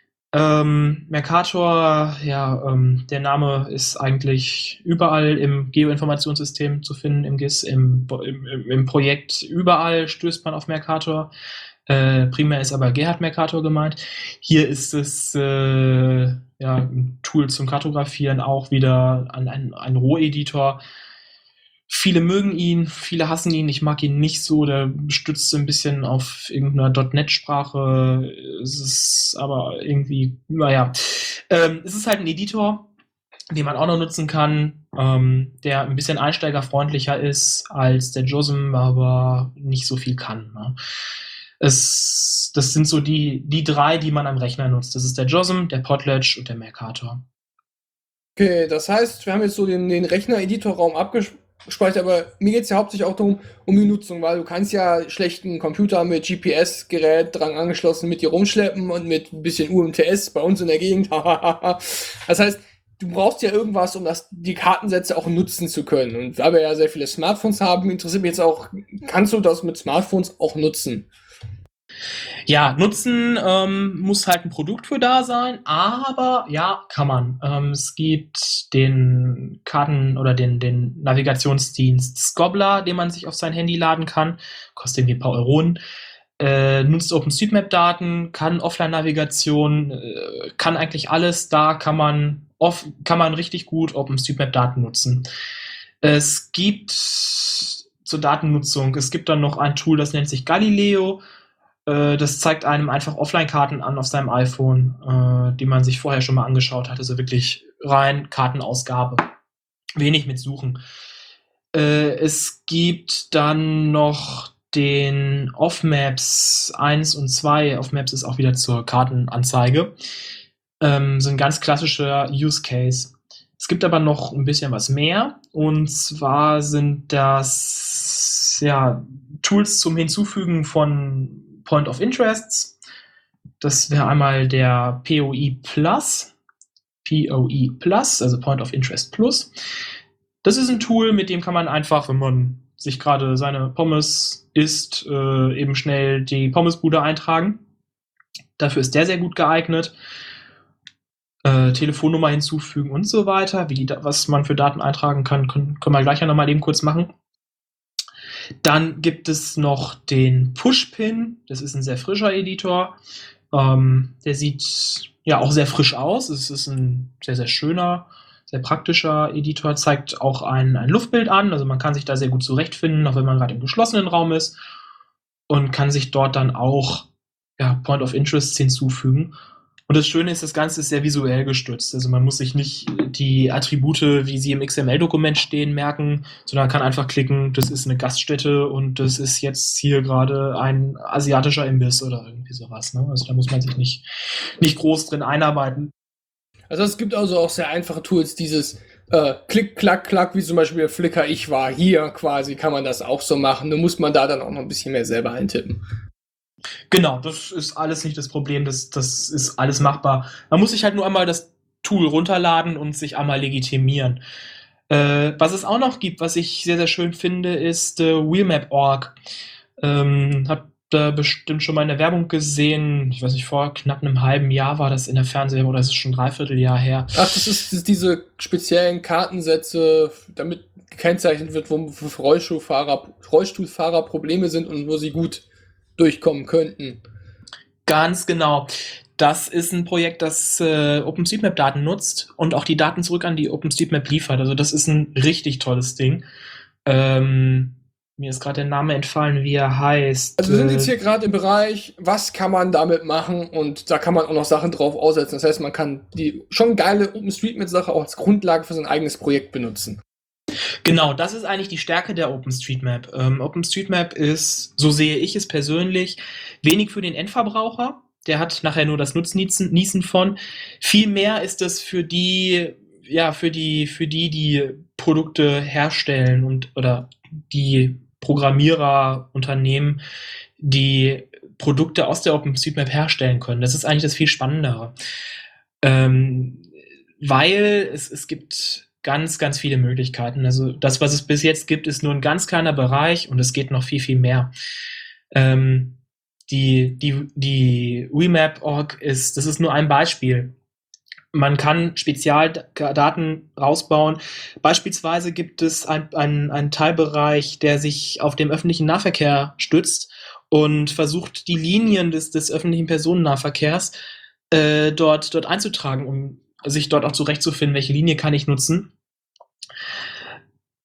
Ähm, Mercator, ja, ähm, der Name ist eigentlich überall im Geoinformationssystem zu finden, im G I S, im, im, im Projekt, überall stößt man auf Mercator. Äh, primär ist aber Gerhard Mercator gemeint. Hier ist es äh, ja, ein Tool zum Kartografieren, auch wieder ein, ein, ein Roheditor. Viele mögen ihn, viele hassen ihn. Ich mag ihn nicht so. Der stützt so ein bisschen auf irgendeiner .NET-Sprache. Es ist aber irgendwie, naja. Ähm, es ist halt ein Editor, den man auch noch nutzen kann, ähm, der ein bisschen einsteigerfreundlicher ist als der JOSM, aber nicht so viel kann. Ne? Es, das sind so die, die drei, die man am Rechner nutzt. Das ist der JOSM, der Potlatch und der Mercator.
Okay, das heißt, wir haben jetzt so den, den Rechner-Editorraum abgespeichert, aber mir geht es ja hauptsächlich auch darum, um die Nutzung, weil du kannst ja schlechten Computer mit G P S-Gerät dran angeschlossen mit dir rumschleppen und mit ein bisschen U M T S bei uns in der Gegend. Das heißt, du brauchst ja irgendwas, um das, die Kartensätze auch nutzen zu können. Und da wir ja sehr viele Smartphones haben, interessiert mich jetzt auch, kannst du das mit Smartphones auch nutzen?
Ja, nutzen ähm, muss halt ein Produkt für da sein, aber ja, kann man. Ähm, es gibt den Karten- oder den, den Navigationsdienst Scobbler, den man sich auf sein Handy laden kann. Kostet irgendwie ein paar Euronen. Äh, nutzt OpenStreetMap-Daten, kann Offline-Navigation, äh, kann eigentlich alles. Da kann man, off, kann man richtig gut OpenStreetMap-Daten nutzen. Es gibt zur Datennutzung, es gibt dann noch ein Tool, das nennt sich Galileo. Das zeigt einem einfach Offline-Karten an auf seinem iPhone, äh, die man sich vorher schon mal angeschaut hat. Also wirklich rein Kartenausgabe. Wenig mit Suchen. Äh, es gibt dann noch den Off-Maps eins und zwei. Off-Maps ist auch wieder zur Kartenanzeige. Ähm, so ein ganz klassischer Use Case. Es gibt aber noch ein bisschen was mehr. Und zwar sind das ja, Tools zum Hinzufügen von Point of Interests. Das wäre einmal der P O I Plus. P O I Plus, also Point of Interest Plus. Das ist ein Tool, mit dem kann man einfach, wenn man sich gerade seine Pommes isst, äh, eben schnell die Pommesbude eintragen. Dafür ist der sehr gut geeignet. Äh, Telefonnummer hinzufügen und so weiter. Wie die, was man für Daten eintragen kann, können, können wir gleich noch mal eben kurz machen. Dann gibt es noch den Pushpin. Das ist ein sehr frischer Editor. Ähm, der sieht ja auch sehr frisch aus. Es ist ein sehr, sehr schöner, sehr praktischer Editor. Zeigt auch ein, ein Luftbild an. Also man kann sich da sehr gut zurechtfinden, auch wenn man gerade im geschlossenen Raum ist. Und kann sich dort dann auch ja, Point of Interests hinzufügen. Und das Schöne ist, das Ganze ist sehr visuell gestützt. Also man muss sich nicht die Attribute, wie sie im X M L-Dokument stehen, merken, sondern kann einfach klicken, das ist eine Gaststätte und das ist jetzt hier gerade ein asiatischer Imbiss oder irgendwie sowas. Ne? Also da muss man sich nicht, nicht groß drin einarbeiten.
Also es gibt also auch sehr einfache Tools, dieses äh, Klick, Klack, Klack, wie zum Beispiel Flickr, ich war hier quasi, kann man das auch so machen. Nur muss man da dann auch noch ein bisschen mehr selber eintippen.
Genau, das ist alles nicht das Problem, das, das ist alles machbar. Man muss sich halt nur einmal das Tool runterladen und sich einmal legitimieren. Äh, was es auch noch gibt, was ich sehr, sehr schön finde, ist äh, Wheelmap Punkt org. Ähm, hab da bestimmt schon mal in der Werbung gesehen, ich weiß nicht, vor knapp einem halben Jahr war das in der Fernsehwerbung, oder ist es schon ein Dreivierteljahr her.
Ach, das ist, das ist diese speziellen Kartensätze, damit gekennzeichnet wird, wo Rollstuhlfahrer, Rollstuhlfahrer Probleme sind und wo sie gut durchkommen könnten.
Ganz genau. Das ist ein Projekt, das äh, OpenStreetMap-Daten nutzt und auch die Daten zurück an die OpenStreetMap liefert. Also das ist ein richtig tolles Ding. Ähm, mir ist gerade der Name entfallen, wie er heißt.
Also wir sind jetzt hier gerade im Bereich, was kann man damit machen, und da kann man auch noch Sachen drauf aussetzen. Das heißt, man kann die schon geile OpenStreetMap-Sache auch als Grundlage für sein eigenes Projekt benutzen.
Genau, das ist eigentlich die Stärke der OpenStreetMap. Ähm, OpenStreetMap ist, so sehe ich es persönlich, wenig für den Endverbraucher. Der hat nachher nur das Nutznießen von. Viel mehr ist es für die, ja, für die, für die, die Produkte herstellen und oder die Programmierer, Unternehmen, die Produkte aus der OpenStreetMap herstellen können. Das ist eigentlich das viel Spannendere. Ähm, weil es, es gibt ganz, ganz viele Möglichkeiten. Also das, was es bis jetzt gibt, ist nur ein ganz kleiner Bereich und es geht noch viel, viel mehr. Ähm, die, die, die Wheelmap Punkt org ist, das ist nur ein Beispiel. Man kann Spezialdaten rausbauen. Beispielsweise gibt es einen ein Teilbereich, der sich auf dem öffentlichen Nahverkehr stützt und versucht, die Linien des, des öffentlichen Personennahverkehrs äh, dort, dort einzutragen, um sich dort auch zurechtzufinden, welche Linie kann ich nutzen.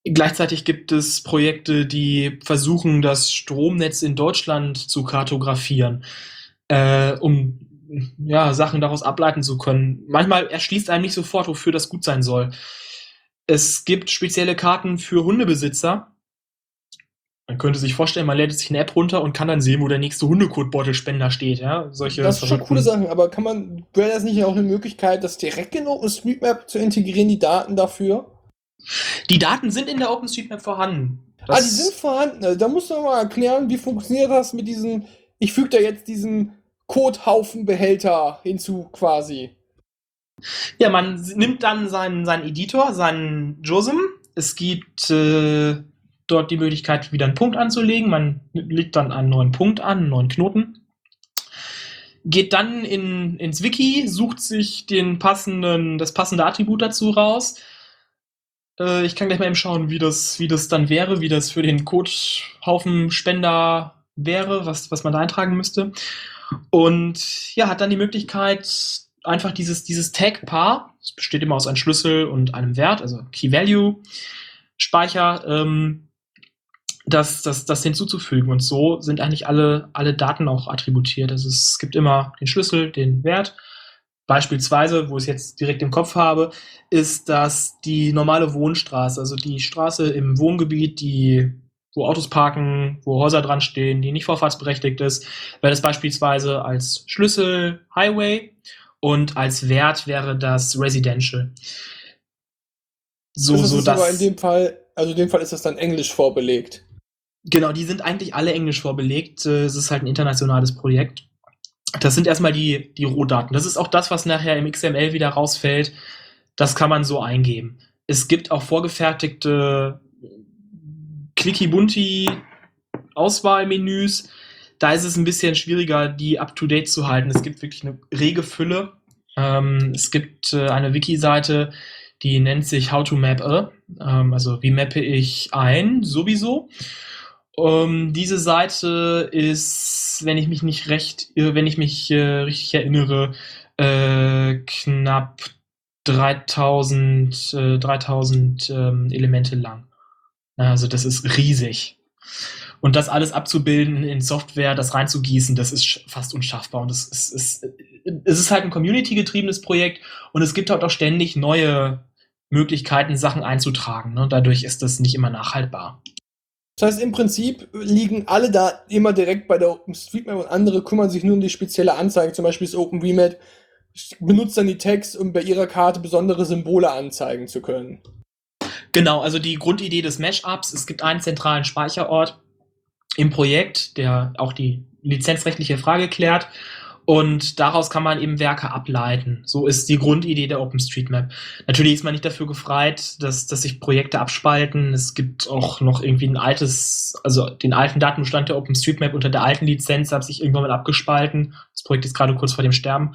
Gleichzeitig gibt es Projekte, die versuchen, das Stromnetz in Deutschland zu kartografieren, äh, um ja, Sachen daraus ableiten zu können. Manchmal erschließt einem nicht sofort, wofür das gut sein soll. Es gibt spezielle Karten für Hundebesitzer. Man könnte sich vorstellen, man lädt sich eine App runter und kann dann sehen, wo der nächste Hundekotbeutelspender steht. Ja? Solche
Das sind schon coole
verrückten-
Sachen, aber kann man, wäre das nicht auch eine Möglichkeit, das direkt in OpenStreetMap zu integrieren, die Daten dafür?
Die Daten sind in der OpenStreetMap vorhanden.
Ah, die
Das-
sind vorhanden. Also, da musst du mal erklären, wie funktioniert das mit diesem, ich füge da jetzt diesen Codehaufenbehälter hinzu quasi.
Ja, man s- nimmt dann seinen, seinen Editor, seinen JOSM. Es gibt äh, dort die Möglichkeit, wieder einen Punkt anzulegen. Man legt dann einen neuen Punkt an, einen neuen Knoten. Geht dann in, ins Wiki, sucht sich den passenden, das passende Attribut dazu raus. Äh, ich kann gleich mal eben schauen, wie das, wie das dann wäre, wie das für den Codehaufenspender wäre, was, was man da eintragen müsste. Und ja, hat dann die Möglichkeit, einfach dieses, dieses Tag-Paar, das besteht immer aus einem Schlüssel und einem Wert, also Key-Value-Speicher, ähm, das, das, das hinzuzufügen. Und so sind eigentlich alle, alle Daten auch attributiert. Also es gibt immer den Schlüssel, den Wert. Beispielsweise, wo ich es jetzt direkt im Kopf habe, ist das die normale Wohnstraße, also die Straße im Wohngebiet, die, wo Autos parken, wo Häuser dran stehen, die nicht vorfahrtsberechtigt ist, wäre das beispielsweise als Schlüssel Highway und als Wert wäre das Residential. So,
das
so
ist aber in
das.
dem Fall, also in dem Fall ist das dann Englisch vorbelegt.
Genau, die sind eigentlich alle englisch vorbelegt. Äh, Es ist halt ein internationales Projekt. Das sind erstmal die, die Rohdaten. Das ist auch das, was nachher im X M L wieder rausfällt. Das kann man so eingeben. Es gibt auch vorgefertigte Clicky-Bunti-Auswahlmenüs. Da ist es ein bisschen schwieriger, die up-to-date zu halten. Es gibt wirklich eine rege Fülle. Ähm, es gibt äh, eine Wiki-Seite, die nennt sich How to Map a. Ähm, also wie mappe ich ein, sowieso. Ähm, diese Seite ist, wenn ich mich nicht recht, äh, wenn ich mich äh, richtig erinnere, äh, knapp dreitausend, äh, dreitausend ähm, Elemente lang. Also das ist riesig. Und das alles abzubilden in Software, das reinzugießen, das ist fast unschaffbar. Und es ist, es ist, es ist halt ein community-getriebenes Projekt und es gibt halt auch ständig neue Möglichkeiten, Sachen einzutragen. Ne? Dadurch ist das nicht immer nachhaltbar.
Das heißt, im Prinzip liegen alle Daten immer direkt bei der OpenStreetMap und andere kümmern sich nur um die spezielle Anzeige. Zum Beispiel das OpenVMap benutzt dann die Tags, um bei ihrer Karte besondere Symbole anzeigen zu können.
Genau, also die Grundidee des Mashups, es gibt einen zentralen Speicherort im Projekt, der auch die lizenzrechtliche Frage klärt. Und daraus kann man eben Werke ableiten. So ist die Grundidee der OpenStreetMap. Natürlich ist man nicht dafür gefreit, dass, dass sich Projekte abspalten. Es gibt auch noch irgendwie ein altes, also den alten Datenbestand der OpenStreetMap unter der alten Lizenz hat sich irgendwann mal abgespalten. Das Projekt ist gerade kurz vor dem Sterben.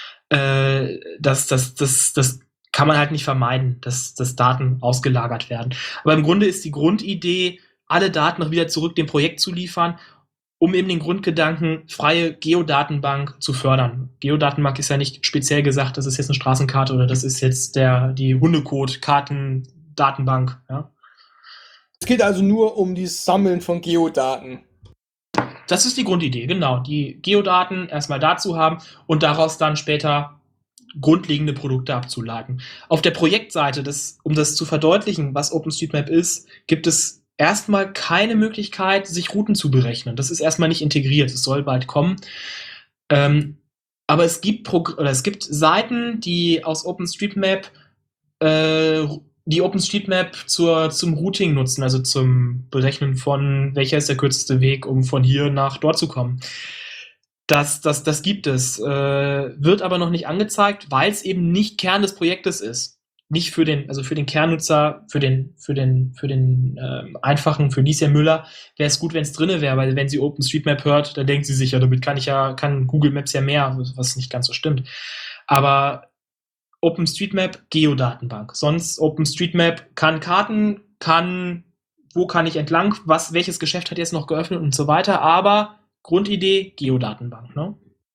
Äh, das, das, das, das kann man halt nicht vermeiden, dass, dass Daten ausgelagert werden. Aber im Grunde ist die Grundidee, alle Daten noch wieder zurück dem Projekt zu liefern, um eben den Grundgedanken, freie Geodatenbank zu fördern. Geodatenbank ist ja nicht speziell gesagt, das ist jetzt eine Straßenkarte oder das ist jetzt der, die Hundecode-Karten-Datenbank. Ja?
Es geht also nur um das Sammeln von Geodaten.
Das ist die Grundidee, genau. Die Geodaten erstmal dazu haben und daraus dann später grundlegende Produkte abzuleiten. Auf der Projektseite, das, um das zu verdeutlichen, was OpenStreetMap ist, gibt es erstmal keine Möglichkeit, sich Routen zu berechnen. Das ist erstmal nicht integriert. Es soll bald kommen. Ähm, aber es gibt, Progr- oder es gibt Seiten, die aus OpenStreetMap äh, die OpenStreetMap zur, zum Routing nutzen, also zum Berechnen von, welcher ist der kürzeste Weg, um von hier nach dort zu kommen. Das, das, das gibt es, äh, wird aber noch nicht angezeigt, weil es eben nicht Kern des Projektes ist. Nicht für den, also für den Kernnutzer, für den, für den, für den ähm, einfachen, für Liesja Müller wäre es gut, wenn es drinne wäre, weil wenn sie OpenStreetMap hört, dann denkt sie sich, ja, damit kann ich ja, kann Google Maps ja mehr, was nicht ganz so stimmt. Aber OpenStreetMap, Geodatenbank. Sonst OpenStreetMap kann Karten, kann, wo kann ich entlang, was, welches Geschäft hat jetzt noch geöffnet und so weiter, aber Grundidee, Geodatenbank, ne?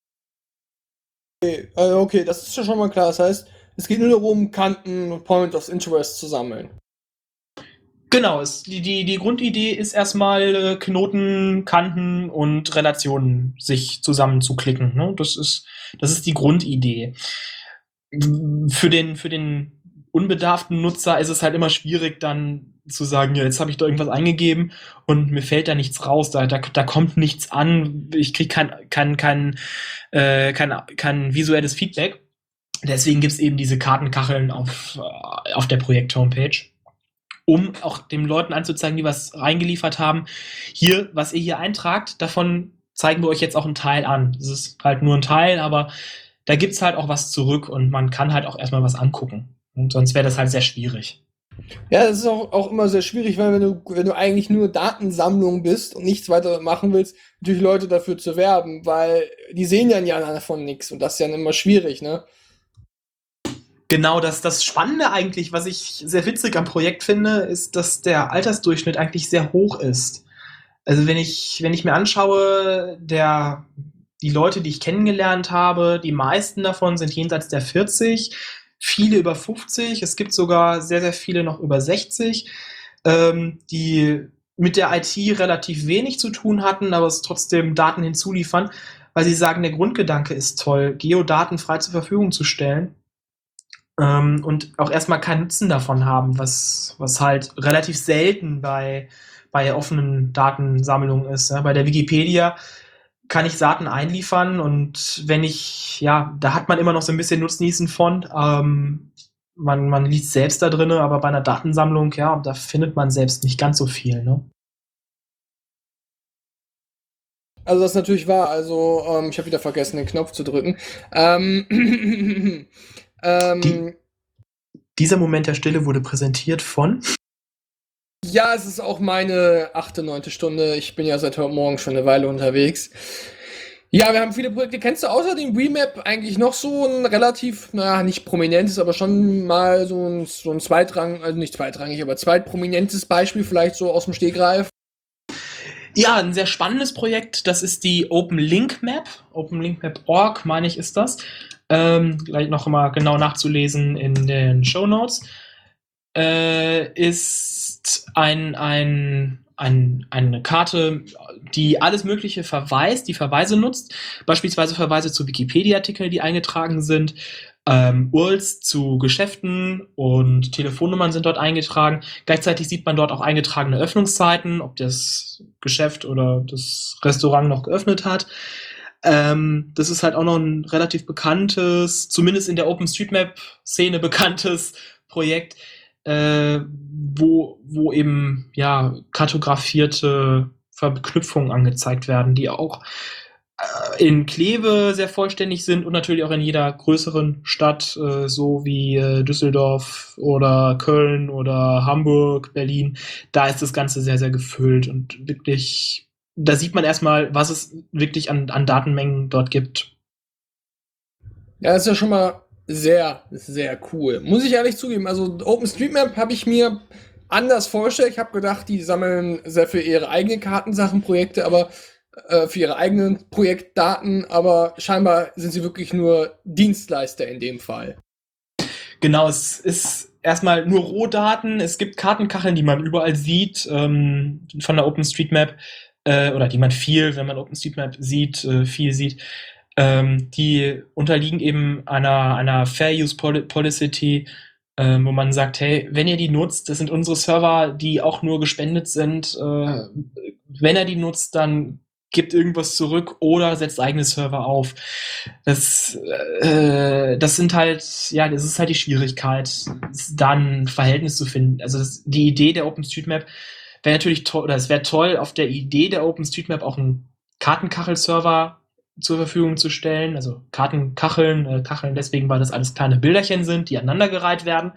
Okay, äh, okay, das ist ja schon mal klar. Das heißt, es geht nur darum, Kanten und Point of Interest zu sammeln.
Genau, es, die, die, die Grundidee ist erstmal äh, Knoten, Kanten und Relationen sich zusammenzuklicken. Ne? Das ist, das ist die Grundidee. Für den, für den unbedarften Nutzer ist es halt immer schwierig, dann zu sagen, ja, jetzt habe ich da irgendwas eingegeben und mir fällt da nichts raus, da, da, da kommt nichts an, ich kriege kein, kein, kein, äh, kein, kein visuelles Feedback. Deswegen gibt's eben diese Kartenkacheln auf, äh, auf der Projekt-Homepage, um auch den Leuten anzuzeigen, die was reingeliefert haben. Hier, was ihr hier eintragt, davon zeigen wir euch jetzt auch einen Teil an. Das ist halt nur ein Teil, aber da gibt's halt auch was zurück und man kann halt auch erstmal was angucken. Und sonst wäre das halt sehr schwierig.
Ja, das ist auch, auch immer sehr schwierig, weil wenn du, wenn du eigentlich nur Datensammlung bist und nichts weiter machen willst, natürlich Leute dafür zu werben, weil die sehen dann ja davon nichts und das ist ja immer schwierig, ne?
Genau, das, das Spannende eigentlich, was ich sehr witzig am Projekt finde, ist, dass der Altersdurchschnitt eigentlich sehr hoch ist. Also wenn ich, wenn ich mir anschaue, der, die Leute, die ich kennengelernt habe, die meisten davon sind jenseits der vierzig, viele über fünfzig, es gibt sogar sehr, sehr viele noch über sechzig, ähm, die mit der I T relativ wenig zu tun hatten, aber es trotzdem Daten hinzuliefern, weil sie sagen, der Grundgedanke ist toll, Geodaten frei zur Verfügung zu stellen. Ähm, und auch erstmal keinen Nutzen davon haben, was, was halt relativ selten bei, bei offenen Datensammlungen ist. Ja. Bei der Wikipedia kann ich Daten einliefern und wenn ich, ja, da hat man immer noch so ein bisschen Nutznießen von. Ähm, man, man liest selbst da drin, aber bei einer Datensammlung, ja, da findet man selbst nicht ganz so viel. Ne?
Also das ist natürlich wahr. Also ähm, ich habe wieder vergessen, den Knopf zu drücken. Ähm, ähm,
Die, dieser Moment der Stille wurde präsentiert von.
Ja, es ist auch meine achte, neunte Stunde. Ich bin ja seit heute Morgen schon eine Weile unterwegs. Ja, wir haben viele Projekte. Kennst du außer dem Remap eigentlich noch so ein relativ, naja, nicht prominentes, aber schon mal so ein, so ein zweitrang, also nicht zweitrangig, aber zweitprominentes Beispiel vielleicht so aus dem Stegreif?
Ja, ein sehr spannendes Projekt. Das ist die Open Link Map. Open Link Map Punkt org, meine ich, ist das. Ähm, gleich noch mal genau nachzulesen in den Shownotes. Äh, ist ein, ein, ein, eine Karte, die alles Mögliche verweist, die Verweise nutzt. Beispielsweise Verweise zu Wikipedia-Artikeln, die eingetragen sind. Ähm, U R Ls zu Geschäften und Telefonnummern sind dort eingetragen. Gleichzeitig sieht man dort auch eingetragene Öffnungszeiten, ob das Geschäft oder das Restaurant noch geöffnet hat. Ähm, das ist halt auch noch ein relativ bekanntes, zumindest in der OpenStreetMap-Szene bekanntes Projekt, äh, wo, wo eben ja kartografierte Verknüpfungen angezeigt werden, die auch in Kleve sehr vollständig sind und natürlich auch in jeder größeren Stadt, äh, so wie äh, Düsseldorf oder Köln oder Hamburg, Berlin. Da ist das Ganze sehr, sehr gefüllt und wirklich, da sieht man erstmal, was es wirklich an, an Datenmengen dort gibt.
Ja, das ist ja schon mal sehr, sehr cool. Muss ich ehrlich zugeben. Also OpenStreetMap habe ich mir anders vorgestellt. Ich habe gedacht, die sammeln sehr für ihre eigenen Kartensachenprojekte, aber äh, für ihre eigenen Projektdaten, aber scheinbar sind sie wirklich nur Dienstleister in dem Fall.
Genau, es ist erstmal nur Rohdaten. Es gibt Kartenkacheln, die man überall sieht, ähm, von der OpenStreetMap, äh, oder die man viel, wenn man OpenStreetMap sieht, äh, viel sieht. Ähm, die unterliegen eben einer, einer Fair Use Policy, äh, wo man sagt, hey, wenn ihr die nutzt, das sind unsere Server, die auch nur gespendet sind. Äh, wenn er die nutzt, dann gibt irgendwas zurück oder setzt eigene Server auf. Das, äh, das sind halt, ja, das ist halt die Schwierigkeit, da ein Verhältnis zu finden. Also das, die Idee der OpenStreetMap wäre natürlich toll, oder es wäre toll, auf der Idee der OpenStreetMap auch einen Kartenkachel-Server zur Verfügung zu stellen. Also Kartenkacheln, äh, Kacheln deswegen, weil das alles kleine Bilderchen sind, die aneinandergereiht werden.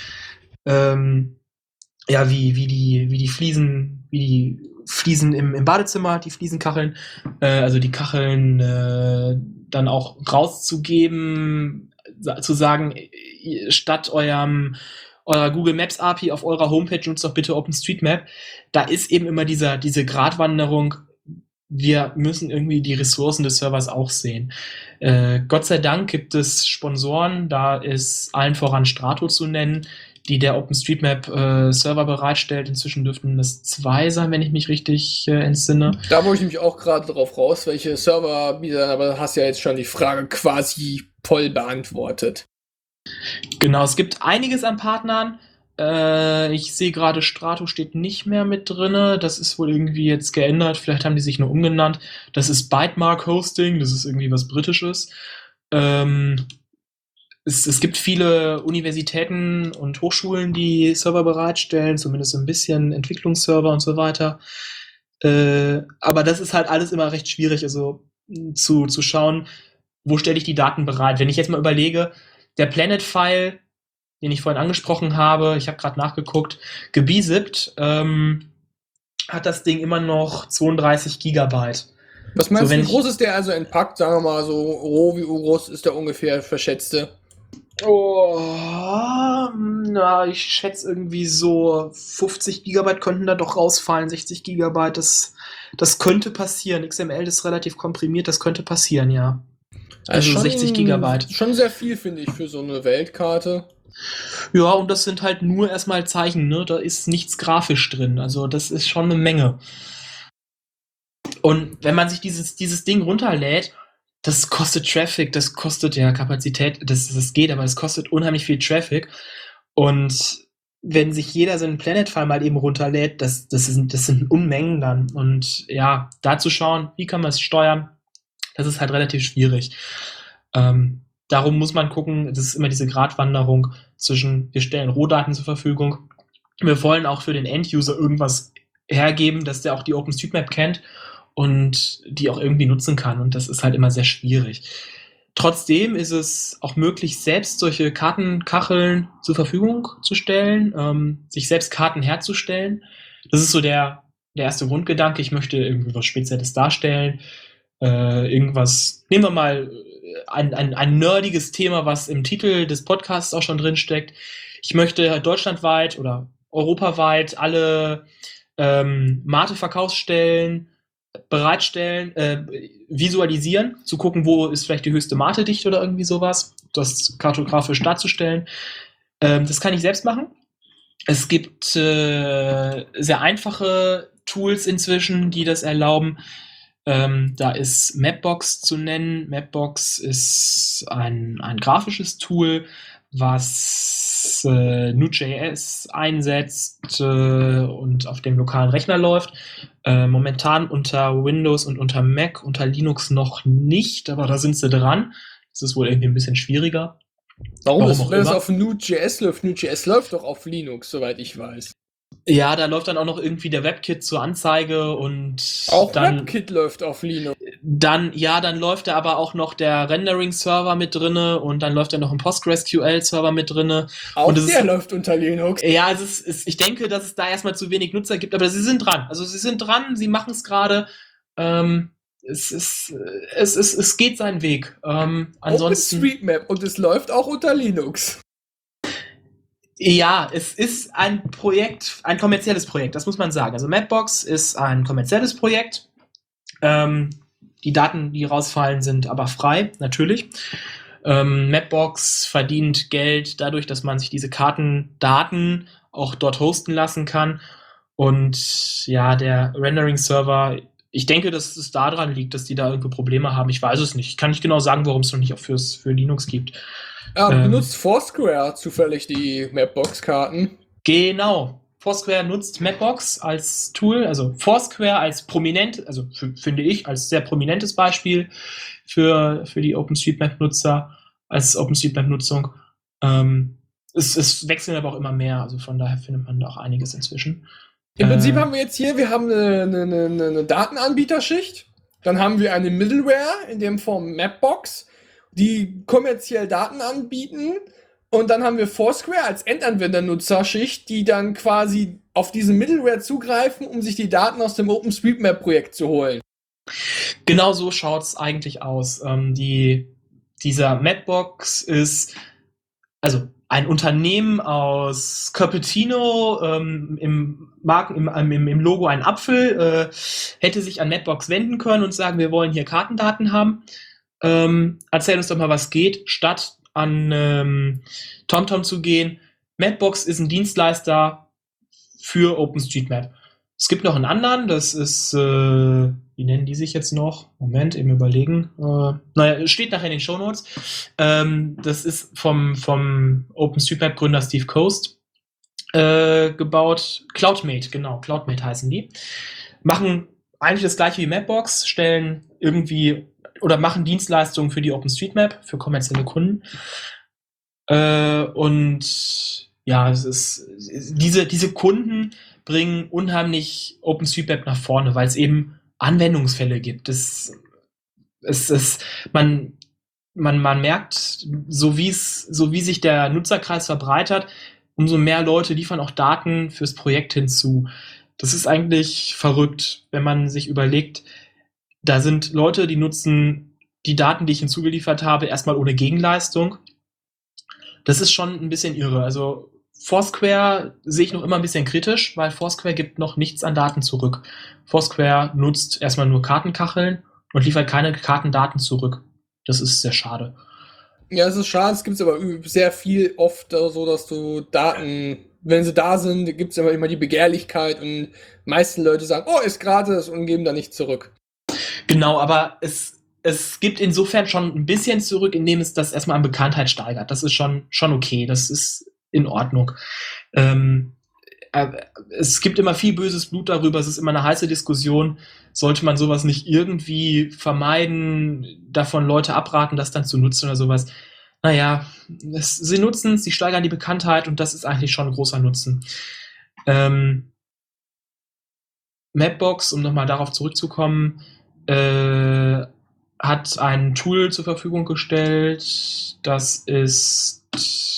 Ähm, ja, wie, wie die, wie die Fliesen, wie die Fliesen im, im Badezimmer, die Fliesenkacheln, äh, also die Kacheln äh, dann auch rauszugeben, sa- zu sagen, äh, statt eurem eurer Google Maps A P I auf eurer Homepage nutzt doch bitte OpenStreetMap. Da ist eben immer dieser, diese Gratwanderung, wir müssen irgendwie die Ressourcen des Servers auch sehen. Äh, Gott sei Dank gibt es Sponsoren, da ist allen voran Strato zu nennen, die der OpenStreetMap-Server äh, bereitstellt. Inzwischen dürften es zwei sein, wenn ich mich richtig äh, entsinne.
Da wollte ich nämlich auch gerade drauf raus, welche Server bieten, aber du hast ja jetzt schon die Frage quasi voll beantwortet.
Genau, es gibt einiges an Partnern. Äh, ich sehe gerade, Strato steht nicht mehr mit drinne. Das ist wohl irgendwie jetzt geändert. Vielleicht haben die sich nur umgenannt. Das ist Bytemark Hosting. Das ist irgendwie was Britisches. Ähm, es, es gibt viele Universitäten und Hochschulen, die Server bereitstellen, zumindest so ein bisschen Entwicklungsserver und so weiter. Äh, aber das ist halt alles immer recht schwierig, also zu, zu schauen, wo stelle ich die Daten bereit. Wenn ich jetzt mal überlege, der Planet-File, den ich vorhin angesprochen habe, ich habe gerade nachgeguckt, gebizippt, ähm, hat das Ding immer noch zweiunddreißig Gigabyte.
Was meinst
So,
du,
wenn
wie groß
ich-
ist der also entpackt? Sagen wir mal so roh, wie groß ist der ungefähr verschätzte?
Oh, na, ich schätze irgendwie so fünfzig Gigabyte könnten da doch rausfallen, sechzig Gigabyte, das, das könnte passieren. X M L ist relativ komprimiert, das könnte passieren, ja. Also
schon,
sechzig Gigabyte.
Schon sehr viel, finde ich, für so eine Weltkarte.
Ja, und das sind halt nur erstmal Zeichen, ne? Da ist nichts grafisch drin. Also das ist schon eine Menge. Und wenn man sich dieses, dieses Ding runterlädt, das kostet Traffic, das kostet ja Kapazität, das, das geht, aber das kostet unheimlich viel Traffic. Und wenn sich jeder seinen Planet-File mal eben runterlädt, das, das, sind, das sind Unmengen dann. Und ja, da zu schauen, wie kann man es steuern, das ist halt relativ schwierig. Ähm, darum muss man gucken, das ist immer diese Gratwanderung zwischen, wir stellen Rohdaten zur Verfügung, wir wollen auch für den End-User irgendwas hergeben, dass der auch die OpenStreetMap kennt und die auch irgendwie nutzen kann. Und das ist halt immer sehr schwierig. Trotzdem ist es auch möglich, selbst solche Kartenkacheln zur Verfügung zu stellen, ähm, sich selbst Karten herzustellen. Das ist so der, der erste Grundgedanke. Ich möchte irgendwie was Spezielles darstellen. Äh, irgendwas, nehmen wir mal ein, ein, ein nerdiges Thema, was im Titel des Podcasts auch schon drin steckt. Ich möchte deutschlandweit oder europaweit alle ähm, Mate-Verkaufsstellen bereitstellen, äh, visualisieren, zu gucken, wo ist vielleicht die höchste Mate-Dichte oder irgendwie sowas, das kartografisch darzustellen. Ähm, das kann ich selbst machen. Es gibt äh, sehr einfache Tools inzwischen, die das erlauben. Ähm, da ist Mapbox zu nennen. Mapbox ist ein, ein grafisches Tool, was äh, Node.js einsetzt äh, und auf dem lokalen Rechner läuft. Äh, momentan unter Windows und unter Mac, unter Linux noch nicht, aber da sind sie dran. Das ist wohl irgendwie ein bisschen schwieriger.
Warum,
Warum
ist,
auch
wenn es
immer.
auf Node.js läuft? Node.js läuft doch auf Linux, soweit ich weiß.
Ja, da läuft dann auch noch irgendwie der WebKit zur Anzeige und
Auch
dann,
WebKit läuft auf Linux.
dann, ja, dann läuft da aber auch noch der Rendering-Server mit drinne und dann läuft da noch ein PostgreSQL-Server mit drinne.
Auch
Und das
der
ist,
läuft unter Linux.
ja, es ist, es, ich denke, dass es da erstmal zu wenig Nutzer gibt, aber sie sind dran. Also sie sind dran, sie machen es gerade. Ähm, es, ist, es, es, es geht seinen Weg. Ähm, ansonsten.
OpenStreetMap und es läuft auch unter Linux.
Ja, es ist ein Projekt, ein kommerzielles Projekt, das muss man sagen. Also Mapbox ist ein kommerzielles Projekt. Ähm, die Daten, die rausfallen, sind aber frei, natürlich. Ähm, Mapbox verdient Geld dadurch, dass man sich diese Kartendaten auch dort hosten lassen kann. Und ja, der Rendering-Server, ich denke, dass es daran liegt, dass die da irgendwo Probleme haben. Ich weiß es nicht. Ich kann nicht genau sagen, warum es noch nicht auch fürs, für Linux gibt.
Ja,
Ähm,
benutzt Foursquare zufällig die Mapbox-Karten?
Genau. Foursquare nutzt Mapbox als Tool, also Foursquare als prominent, also f- finde ich, als sehr prominentes Beispiel für, für die OpenStreetMap-Nutzer, als OpenStreetMap-Nutzung. Ähm, es, es wechseln aber auch immer mehr, also von daher findet man da auch einiges inzwischen.
Im Prinzip
Äh,
haben wir jetzt hier, wir haben eine, eine, eine, eine Datenanbieterschicht, dann haben wir eine Middleware, in dem Form Mapbox, die kommerziell Daten anbieten, und dann haben wir Foursquare als Endanwender-Nutzerschicht, die dann quasi auf diese Middleware zugreifen, um sich die Daten aus dem OpenStreetMap-Projekt zu holen.
Genau so schaut es eigentlich aus. Ähm, die, dieser Mapbox ist, also ein Unternehmen aus Cupertino, ähm, im, Marken, im, im, im Logo ein Apfel, äh, hätte sich an Mapbox wenden können und sagen, wir wollen hier Kartendaten haben. Ähm, erzähl uns doch mal, was geht, statt an ähm, TomTom zu gehen, Mapbox ist ein Dienstleister für OpenStreetMap. Es gibt noch einen anderen, das ist, äh, wie nennen die sich jetzt noch? Moment, eben überlegen. Äh, naja, steht nachher in den Shownotes. Ähm, das ist vom, vom OpenStreetMap-Gründer Steve Coast äh, gebaut. Cloudmate, genau, Cloudmate heißen die. Machen eigentlich das gleiche wie Mapbox, stellen irgendwie oder machen Dienstleistungen für die OpenStreetMap, für kommerzielle Kunden. Äh, und ja, es ist, diese, diese Kunden bringen unheimlich OpenStreetMap nach vorne, weil es eben Anwendungsfälle gibt. Es, es, es, man, man, man merkt, so wie es, so wie sich der Nutzerkreis verbreitert, umso mehr Leute liefern auch Daten fürs Projekt hinzu. Das ist eigentlich verrückt, wenn man sich überlegt, da sind Leute, die nutzen die Daten, die ich hinzugeliefert habe, erstmal ohne Gegenleistung. Das ist schon ein bisschen irre. Also Foursquare sehe ich noch immer ein bisschen kritisch, weil Foursquare gibt noch nichts an Daten zurück. Foursquare nutzt erstmal nur Kartenkacheln und liefert keine Kartendaten zurück. Das ist sehr schade.
Ja, es ist schade, es gibt aber sehr viel oft so, dass du Daten, wenn sie da sind, gibt es immer, immer die Begehrlichkeit und die meisten Leute sagen, oh, ist gratis und geben da nicht zurück.
Genau, aber es, es gibt insofern schon ein bisschen zurück, indem es das erstmal an Bekanntheit steigert. Das ist schon, schon okay, das ist in Ordnung. Ähm, äh, es gibt immer viel böses Blut darüber, es ist immer eine heiße Diskussion. Sollte man sowas nicht irgendwie vermeiden, davon Leute abraten, das dann zu nutzen oder sowas? Naja, es, sie nutzen es, sie steigern die Bekanntheit und das ist eigentlich schon ein großer Nutzen. Ähm, Mapbox, um nochmal darauf zurückzukommen, äh, hat ein Tool zur Verfügung gestellt, das ist,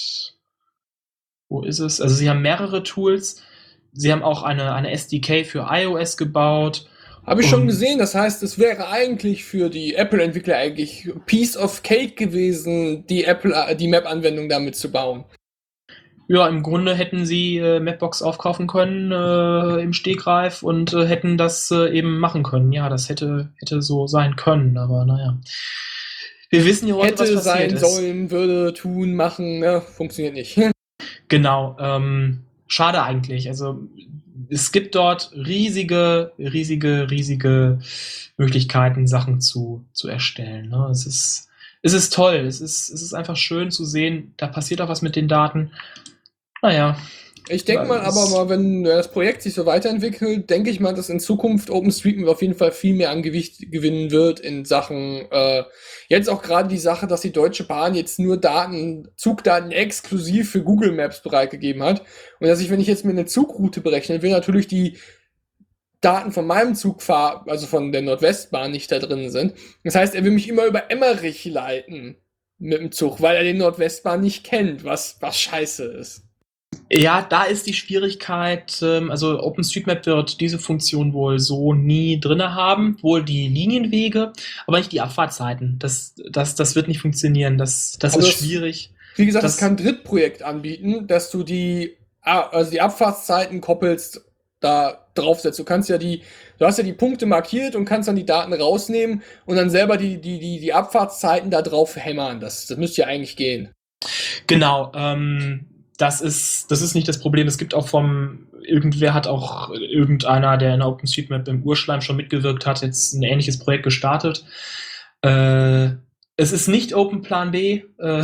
wo ist es? Also sie haben mehrere Tools, sie haben auch eine, eine S D K für iOS gebaut.
Habe ich schon gesehen, das heißt, es wäre eigentlich für die Apple-Entwickler eigentlich Piece of Cake gewesen, die Apple, die Map-Anwendung damit zu bauen.
Ja, im Grunde hätten sie äh, Mapbox aufkaufen können äh, im Stegreif und äh, hätten das äh, eben machen können. Ja, das hätte, hätte so sein können, aber naja. Wir wissen ja heute,
hätte
was passiert
sein
ist.
sollen, würde, tun, machen, ja, funktioniert nicht.
Genau, ähm, schade eigentlich. Also es gibt dort riesige, riesige, riesige Möglichkeiten, Sachen zu, zu erstellen. Ne? Es ist, es ist toll, es ist, es ist einfach schön zu sehen, da passiert auch was mit den Daten. Naja.
Ich denke mal aber mal, wenn das Projekt sich so weiterentwickelt, denke ich mal, dass in Zukunft OpenStreetMap auf jeden Fall viel mehr an Gewicht gewinnen wird in Sachen, äh, jetzt auch gerade die Sache, dass die Deutsche Bahn jetzt nur Daten, Zugdaten exklusiv für Google Maps bereitgegeben hat. Und dass ich, wenn ich jetzt mir eine Zugroute berechnen will, natürlich die Daten von meinem Zug fahr, also von der Nordwestbahn nicht da drin sind. Das heißt, er will mich immer über Emmerich leiten mit dem Zug, weil er den Nordwestbahn nicht kennt, was, was scheiße ist.
Ja, da ist die Schwierigkeit, ähm, also OpenStreetMap wird diese Funktion wohl so nie drinne haben, wohl die Linienwege, aber nicht die Abfahrtzeiten. Das, das, das wird nicht funktionieren, das, das
Also
ist
das-
schwierig.
Wie gesagt,
Das-
das kann ein Drittprojekt anbieten, dass du die, ah, also die Abfahrtszeiten koppelst, da draufsetzt. Du kannst ja die, du hast ja die Punkte markiert und kannst dann die Daten rausnehmen und dann selber die, die, die, die Abfahrtszeiten da drauf hämmern. Das, das müsste ja eigentlich gehen.
Genau, ähm, das ist, das ist nicht das Problem. Es gibt auch vom, irgendwer hat auch, irgendeiner, der in der OpenStreetMap im Urschleim schon mitgewirkt hat, jetzt ein ähnliches Projekt gestartet. Äh, es ist nicht OpenPlan B. Äh,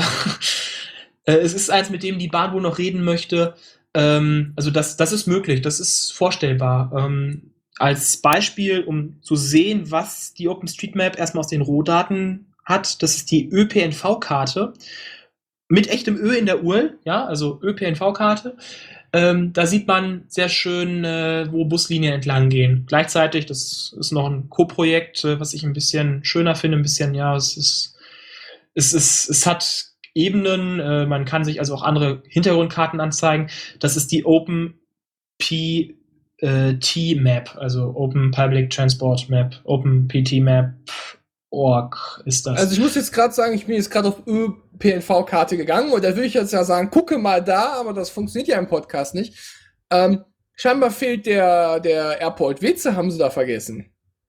es ist eins, mit dem die Bahn wohl noch reden möchte. Ähm, also das, das ist möglich, das ist vorstellbar. Ähm, als Beispiel, um zu sehen, was die OpenStreetMap erstmal aus den Rohdaten hat, das ist die Ö P N V-Karte. Mit echtem Ö in der U R L, ja, also Ö P N V-Karte. Ähm, da sieht man sehr schön, äh, wo Buslinien entlang gehen. Gleichzeitig, das ist noch ein Co-Projekt, äh, was ich ein bisschen schöner finde, ein bisschen, ja, es ist, es ist, es hat Ebenen, äh, man kann sich also auch andere Hintergrundkarten anzeigen. Das ist die Open P T Map, also Open Public Transport Map, Open P T Map. Org ist das.
Also ich muss jetzt gerade sagen, ich bin jetzt gerade auf Ö P N V-Karte gegangen und da würde ich jetzt ja sagen, gucke mal da, aber das funktioniert ja im Podcast nicht. Ähm, scheinbar fehlt der, der Airport Weze, haben sie da vergessen.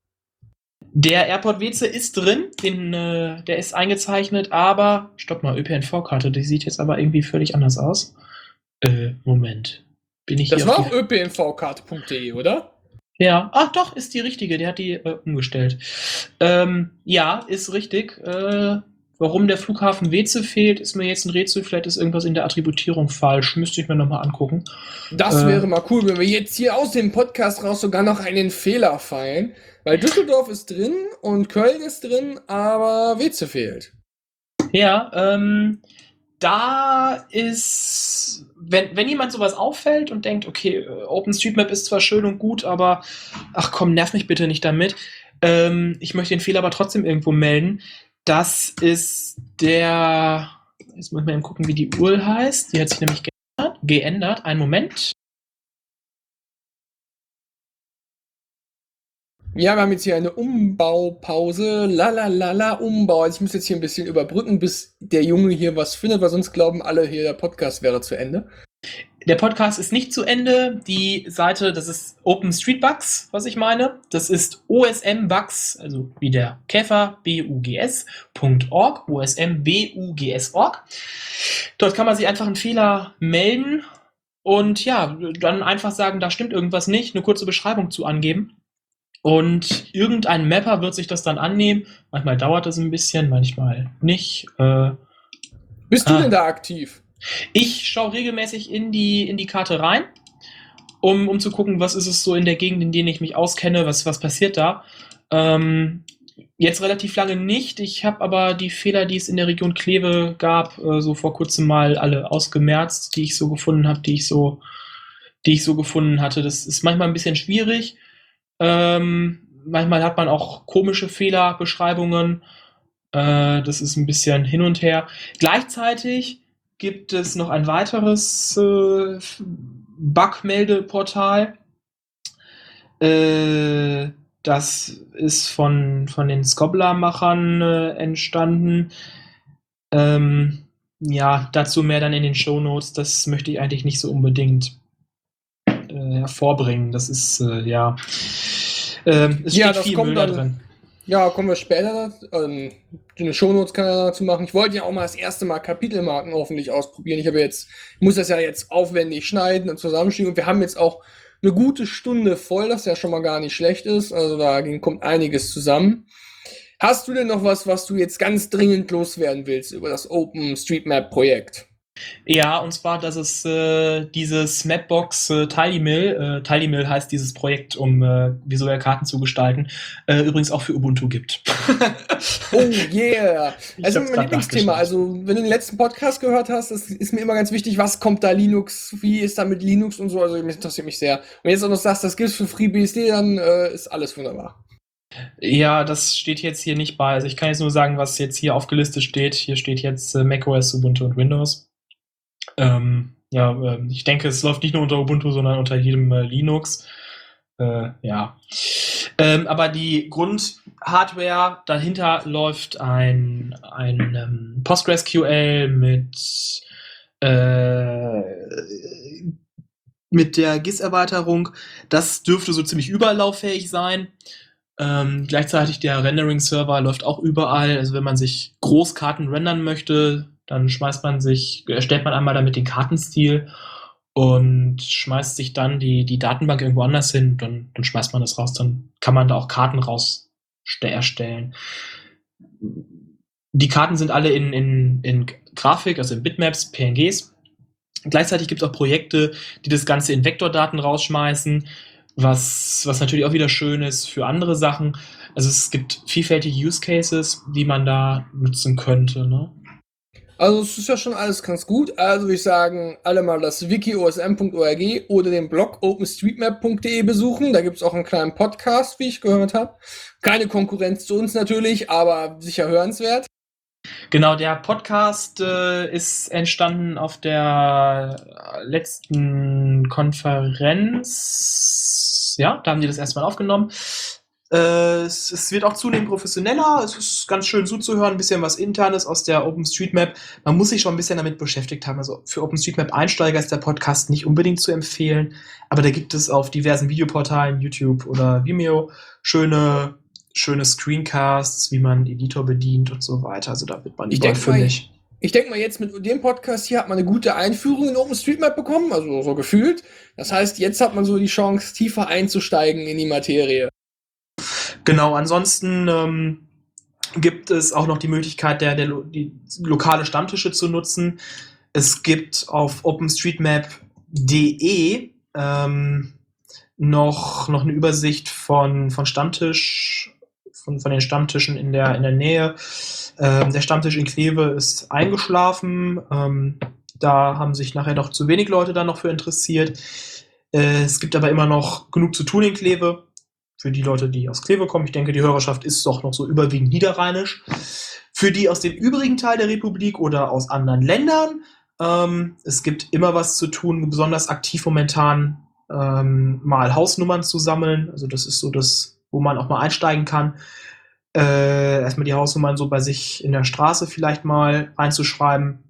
Der Airport Weze ist drin, den, äh, der ist eingezeichnet, aber, stopp mal, Ö P N V-Karte, die sieht jetzt aber irgendwie völlig anders aus. Äh, Moment. Bin ich
Das
hier
war
auf
auch
die...
ö p n v karte punkt d e, oder?
Ja, ach doch, ist die richtige, der hat die äh, umgestellt. Ähm, ja, ist richtig. Äh, warum der Flughafen Weze fehlt, ist mir jetzt ein Rätsel. Vielleicht ist irgendwas in der Attributierung falsch. Müsste ich mir nochmal angucken.
Das
Äh,
wäre mal cool, wenn wir jetzt hier aus dem Podcast raus sogar noch einen Fehler feilen. Weil Düsseldorf ist drin und Köln ist drin, aber Weze fehlt.
ja, ähm, da ist, wenn, wenn jemand sowas auffällt und denkt, okay, äh, OpenStreetMap ist zwar schön und gut, aber ach komm, nerv mich bitte nicht damit. Ähm, ich möchte den Fehler aber trotzdem irgendwo melden. Das ist der, jetzt muss ich mal eben gucken, wie die U R L heißt. Die hat sich nämlich geändert. geändert. Einen Moment.
Ja, wir haben jetzt hier eine Umbaupause. Lalalala, Umbau. Also ich muss jetzt hier ein bisschen überbrücken, bis der Junge hier was findet, weil sonst glauben alle hier, der Podcast wäre zu Ende.
Der Podcast ist nicht zu Ende. Die Seite, das ist OpenStreetBugs, was ich meine. Das ist osmbugs, also wie der Käfer, B U G S Punkt org, O S M B U G S Punkt org. Dort kann man sich einfach einen Fehler melden und ja, dann einfach sagen, da stimmt irgendwas nicht, eine kurze Beschreibung zu angeben. Und irgendein Mapper wird sich das dann annehmen. Manchmal dauert das ein bisschen, manchmal nicht. Äh,
Bist du
ah.
denn da aktiv?
Ich schaue regelmäßig in die, in die Karte rein, um, um zu gucken, was ist es so in der Gegend, in der ich mich auskenne, was, was passiert da. Ähm, jetzt relativ lange nicht. Ich habe aber die Fehler, die es in der Region Kleve gab, äh, so vor kurzem mal alle ausgemerzt, die ich so gefunden habe, die ich so, die ich so gefunden hatte. Das ist manchmal ein bisschen schwierig. Ähm, manchmal hat man auch komische Fehlerbeschreibungen. Äh, das ist ein bisschen hin und her. Gleichzeitig gibt es noch ein weiteres äh, Bug-Meldeportal. Äh, das ist von, von den Scobbler-Machern äh, entstanden. Ähm, ja, dazu mehr dann in den Shownotes. Das möchte ich eigentlich nicht so unbedingt äh, hervorbringen. Das ist, äh, ja, ähm, es
Ja,
steht
das
viel
kommt
Müll da
dann-
drin.
Ja, kommen wir später. Ähm, eine Shownotes kann er dazu machen. Ich wollte ja auch mal das erste Mal Kapitelmarken hoffentlich ausprobieren. Ich habe jetzt, ich muss das ja jetzt aufwendig schneiden und zusammenschieben. Und wir haben jetzt auch eine gute Stunde voll, das ja schon mal gar nicht schlecht ist. Also da kommt einiges zusammen. Hast du denn noch was, was du jetzt ganz dringend loswerden willst über das OpenStreetMap-Projekt?
Ja, und zwar, dass es äh, dieses Mapbox äh, TidyMill, äh, TidyMill heißt dieses Projekt, um äh, visuelle Karten zu gestalten, äh, übrigens auch für Ubuntu gibt.
Oh yeah!
Ich
Das ist
hab's
mein
grad
Lieblingsthema.
nachgeschaut.
Also, wenn du den letzten Podcast gehört hast, das ist mir immer ganz wichtig, was kommt da Linux, wie ist da mit Linux und so, also das interessiert mich sehr. Und jetzt auch noch sagst, das gibt's für FreeBSD, dann äh, ist alles wunderbar.
Ja, das steht jetzt hier nicht bei. Also ich kann jetzt nur sagen, was jetzt hier aufgelistet steht. Hier steht jetzt äh, macOS, Ubuntu und Windows. Ähm, ja, äh, ich denke, es läuft nicht nur unter Ubuntu, sondern unter jedem äh, Linux. Äh, ja. Ähm, aber die Grundhardware dahinter läuft ein, ein ähm, PostgreSQL mit, äh, mit der G I S-Erweiterung. Das dürfte so ziemlich überall lauffähig sein. Ähm, gleichzeitig der Rendering-Server läuft auch überall. Also wenn man sich Großkarten rendern möchte, dann schmeißt man sich, erstellt man einmal damit den Kartenstil und schmeißt sich dann die, die Datenbank irgendwo anders hin, dann, dann schmeißt man das raus, dann kann man da auch Karten raus erstellen. Die Karten sind alle in, in, in Grafik, also in Bitmaps, P N Gs. Gleichzeitig gibt es auch Projekte, die das Ganze in Vektordaten rausschmeißen, was, was natürlich auch wieder schön ist für andere Sachen. Also es gibt vielfältige Use Cases, die man da nutzen könnte, ne?
Also es ist ja schon alles ganz gut. Also würde ich sagen, alle mal das wiki o s m punkt org oder den Blog openstreetmap punkt de besuchen. Da gibt es auch einen kleinen Podcast, wie ich gehört habe. Keine Konkurrenz zu uns natürlich, aber sicher hörenswert.
Genau, der Podcast äh, ist entstanden auf der letzten Konferenz. Ja, da haben die das erstmal aufgenommen. Äh, es, es wird auch zunehmend professioneller. Es ist ganz schön zuzuhören, ein bisschen was Internes aus der OpenStreetMap. Man muss sich schon ein bisschen damit beschäftigt haben. Also für OpenStreetMap-Einsteiger ist der Podcast nicht unbedingt zu empfehlen, aber da gibt es auf diversen Videoportalen, YouTube oder Vimeo, schöne schöne Screencasts, wie man Editor bedient und so weiter. Also da wird man
Ich
überall
denk mal,
fündig.
ich denke mal, jetzt mit dem Podcast hier hat man eine gute Einführung in OpenStreetMap bekommen, also so gefühlt. Das heißt, jetzt hat man so die Chance, tiefer einzusteigen in die Materie.
Genau, ansonsten ähm, gibt es auch noch die Möglichkeit, der, der, die lokale Stammtische zu nutzen. Es gibt auf OpenStreetMap punkt de ähm, noch, noch eine Übersicht von, von Stammtisch, von, von den Stammtischen in der, in der Nähe. Ähm, der Stammtisch in Kleve ist eingeschlafen. Ähm, da haben sich nachher doch zu wenig Leute da noch für interessiert. Äh, es gibt aber immer noch genug zu tun in Kleve. Für die Leute, die aus Kleve kommen. Ich denke, die Hörerschaft ist doch noch so überwiegend niederrheinisch. Für die aus dem übrigen Teil der Republik oder aus anderen Ländern, ähm, es gibt immer was zu tun, besonders aktiv momentan ähm, mal Hausnummern zu sammeln. Also das ist so das, wo man auch mal einsteigen kann. Äh, erstmal die Hausnummern so bei sich in der Straße vielleicht mal einzuschreiben.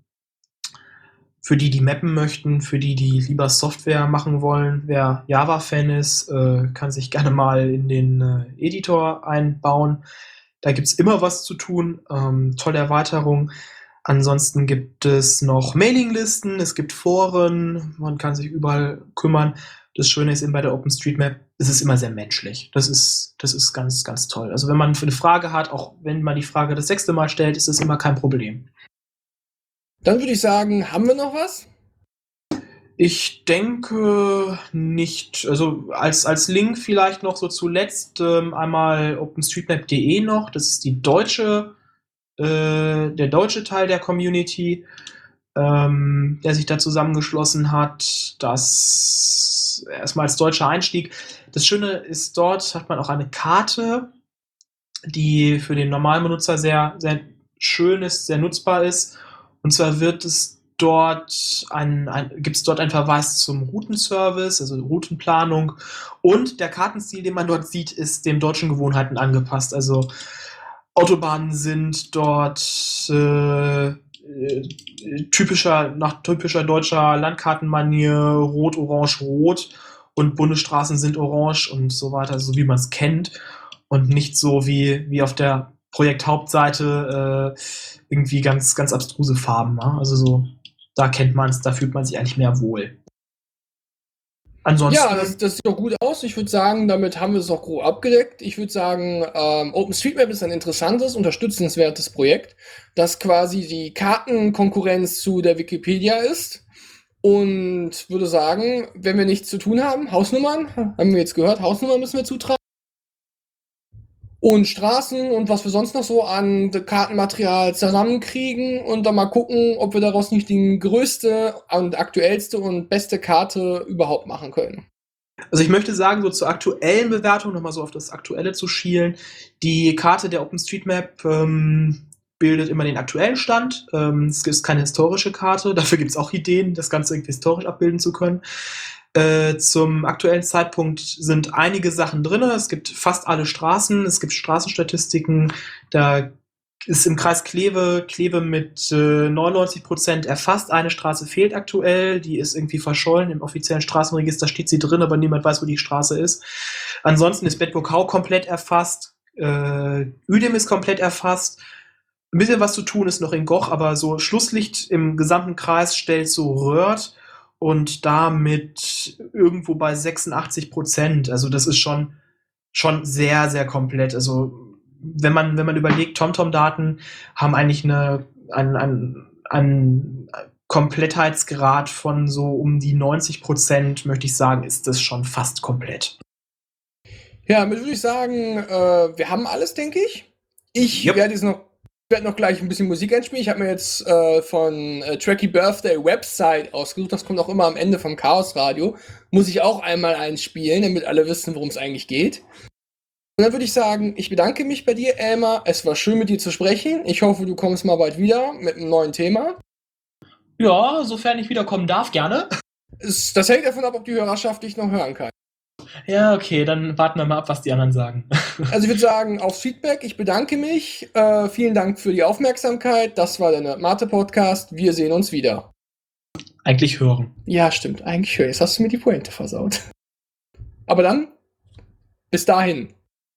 Für die, die mappen möchten, für die, die lieber Software machen wollen, wer Java-Fan ist, äh, kann sich gerne mal in den äh, Editor einbauen. Da gibt's immer was zu tun. Ähm, tolle Erweiterung. Ansonsten gibt es noch Mailinglisten, es gibt Foren, man kann sich überall kümmern. Das Schöne ist eben bei der OpenStreetMap, es ist immer sehr menschlich. Das ist, das ist ganz, ganz toll. Also wenn man eine Frage hat, auch wenn man die Frage das sechste Mal stellt, ist das immer kein Problem.
Dann würde ich sagen, haben wir noch was?
Ich denke nicht. Also als, als Link vielleicht noch so zuletzt ähm, einmal OpenStreetMap punkt de noch. Das ist die deutsche, äh, der deutsche Teil der Community, ähm, der sich da zusammengeschlossen hat. Das erstmal als deutscher Einstieg. Das Schöne ist, dort hat man auch eine Karte, die für den normalen Benutzer sehr, sehr schön ist, sehr nutzbar ist. Und zwar wird es dort ein, ein, gibt es dort einen Verweis zum Routenservice, also Routenplanung. Und der Kartenstil, den man dort sieht, ist den deutschen Gewohnheiten angepasst. Also Autobahnen sind dort äh, typischer, nach typischer deutscher Landkartenmanier rot, orange, rot. Und Bundesstraßen sind orange und so weiter, so wie man es kennt. Und nicht so wie, wie auf der Projekthauptseite äh, irgendwie ganz, ganz abstruse Farben. Ne? Also so, da kennt man es, da fühlt man sich eigentlich mehr wohl. Ansonsten.
Ja, das, das sieht doch gut aus. Ich würde sagen, damit haben wir es auch grob abgedeckt. Ich würde sagen, ähm, OpenStreetMap ist ein interessantes, unterstützenswertes Projekt, das quasi die Kartenkonkurrenz zu der Wikipedia ist. Und würde sagen, wenn wir nichts zu tun haben, Hausnummern, haben wir jetzt gehört, Hausnummern müssen wir zutragen. Und Straßen und was wir sonst noch so an Kartenmaterial zusammenkriegen und dann mal gucken, ob wir daraus nicht die größte und aktuellste und beste Karte überhaupt machen können.
Also ich möchte sagen, so zur aktuellen Bewertung, nochmal so auf das Aktuelle zu schielen, die Karte der OpenStreetMap ähm, bildet immer den aktuellen Stand. Ähm, es ist keine historische Karte, dafür gibt es auch Ideen, das Ganze irgendwie historisch abbilden zu können. Äh, zum aktuellen Zeitpunkt sind einige Sachen drin. Es gibt fast alle Straßen, es gibt Straßenstatistiken. Da ist im Kreis Kleve, Kleve mit äh, neunundneunzig Prozent erfasst. Eine Straße fehlt aktuell, die ist irgendwie verschollen. Im offiziellen Straßenregister steht sie drin, aber niemand weiß, wo die Straße ist. Ansonsten ist Bedburg-Hau komplett erfasst. Äh, Uedem ist komplett erfasst. Ein bisschen was zu tun ist noch in Goch, aber so Schlusslicht im gesamten Kreis stellt so Röhrt. Und damit irgendwo bei sechsundachtzig Prozent. Also das ist schon, schon sehr, sehr komplett. Also wenn man, wenn man überlegt, TomTom-Daten haben eigentlich eine, einen, einen, einen Komplettheitsgrad von so um die neunzig Prozent, möchte ich sagen, ist das schon fast komplett.
Ja, damit würde ich sagen, äh, wir haben alles, denke ich. Ich
Yep.
werde jetzt noch Ich werde noch gleich ein bisschen Musik einspielen. Ich habe mir jetzt äh, von äh, Tracky Birthday Website ausgesucht. Das kommt auch immer am Ende vom Chaos Radio. Muss ich auch einmal einspielen, damit alle wissen, worum es eigentlich geht. Und dann würde ich sagen, ich bedanke mich bei dir, Elmar. Es war schön, mit dir zu sprechen. Ich hoffe, du kommst mal bald wieder mit einem neuen Thema.
Ja, sofern ich wiederkommen darf, gerne.
Es, das hängt davon ab, ob die Hörerschaft dich noch hören kann.
Ja, okay, dann warten wir mal ab, was die anderen sagen.
Also ich würde sagen, aufs Feedback, ich bedanke mich. Äh, vielen Dank für die Aufmerksamkeit. Das war der Nerdmate-Podcast. Wir sehen uns wieder.
Eigentlich hören.
Ja, stimmt. Eigentlich hören. Jetzt hast du mir die Pointe versaut. Aber dann, bis dahin.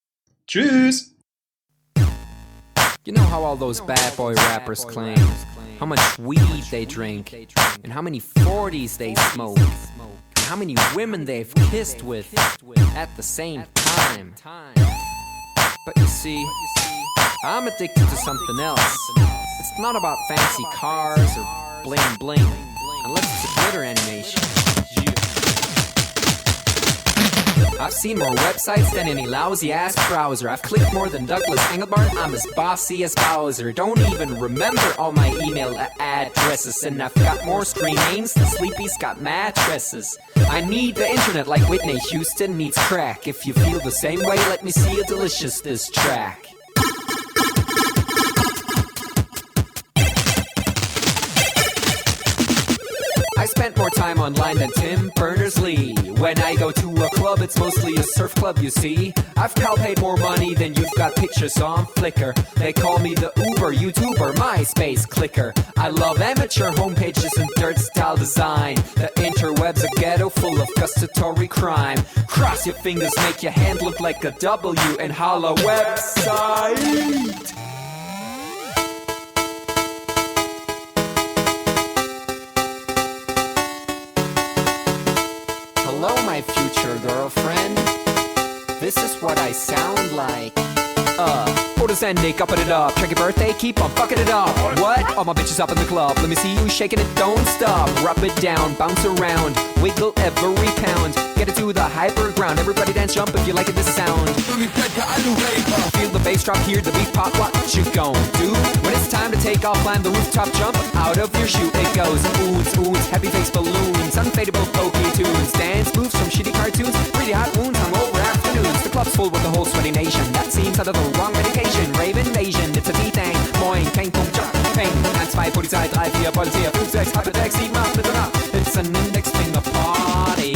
Tschüss!
You know how all those bad boy rappers claim how much weed they drink, and how many forties they smoke, and how many women they've kissed with at the same time. But you see, I'm addicted to something else. It's not about fancy cars or bling bling, unless it's a glitter animation. I've seen more websites than any lousy-ass browser. I've clicked more than Douglas Engelbart. I'm as bossy as Bowser. Don't even remember all my email a- addresses. And I've got more screen names than Sleepy's got mattresses. I need the internet like Whitney Houston needs crack. If you feel the same way, let me see a delicious diss track. I spent more time online than Tim Berners-Lee. When I go to a club, it's mostly a surf club, you see. I've pal paid more money than you've got pictures on Flickr. They call me the Uber YouTuber, MySpace clicker. I love amateur homepages and dirt style design. The interweb's a ghetto full of gustatory crime. Cross your fingers, make your hand look like a W, and holla website. Hello, my future girlfriend. This is what I sound like. Uh, orders ending, upping it up. Check your birthday, keep on fucking it up. What? All my bitches up in the club. Let me see you shaking it, don't stop. Rub it down, bounce around, wiggle every pound. Get it to the hyper ground. Everybody dance, jump if you like it, this sound. Feel the bass drop, hear the beat pop. What you gon' do? When it's time to take off, climb the rooftop, jump out of your shoe. It goes oohs, oohs, happy face balloons, unfadable pokey tunes, dance moves from shitty cartoons, pretty hot wounds, hungover afternoons. The club's full with the whole sweaty nation. That seems out of the wrong medication. Rave invasion, it's a D-Thing. Moin, kein Punkt, Job, Peng. eins, zwei, Polizei, drei, vier, Polizei, fünf, sechs, halbe sechs, sieben, acht, bitte nach. It's an index finger party.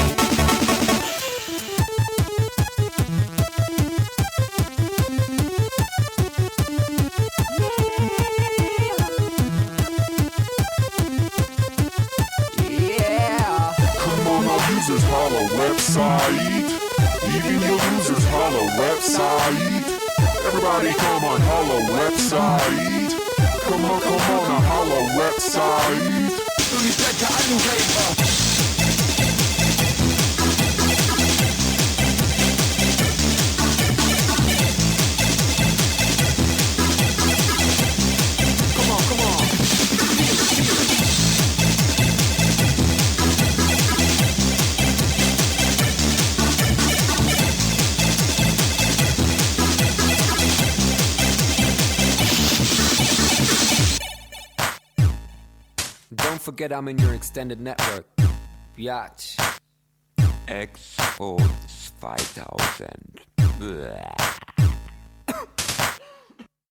Yeah.
Come on, our users, holla website. Even your users, holla website. Everybody come on, holla website. Come on, come on, a holla website.
Come on, come on. Don't forget I'm in your extended network. Biatch.
X-Force zweitausend. Bäh.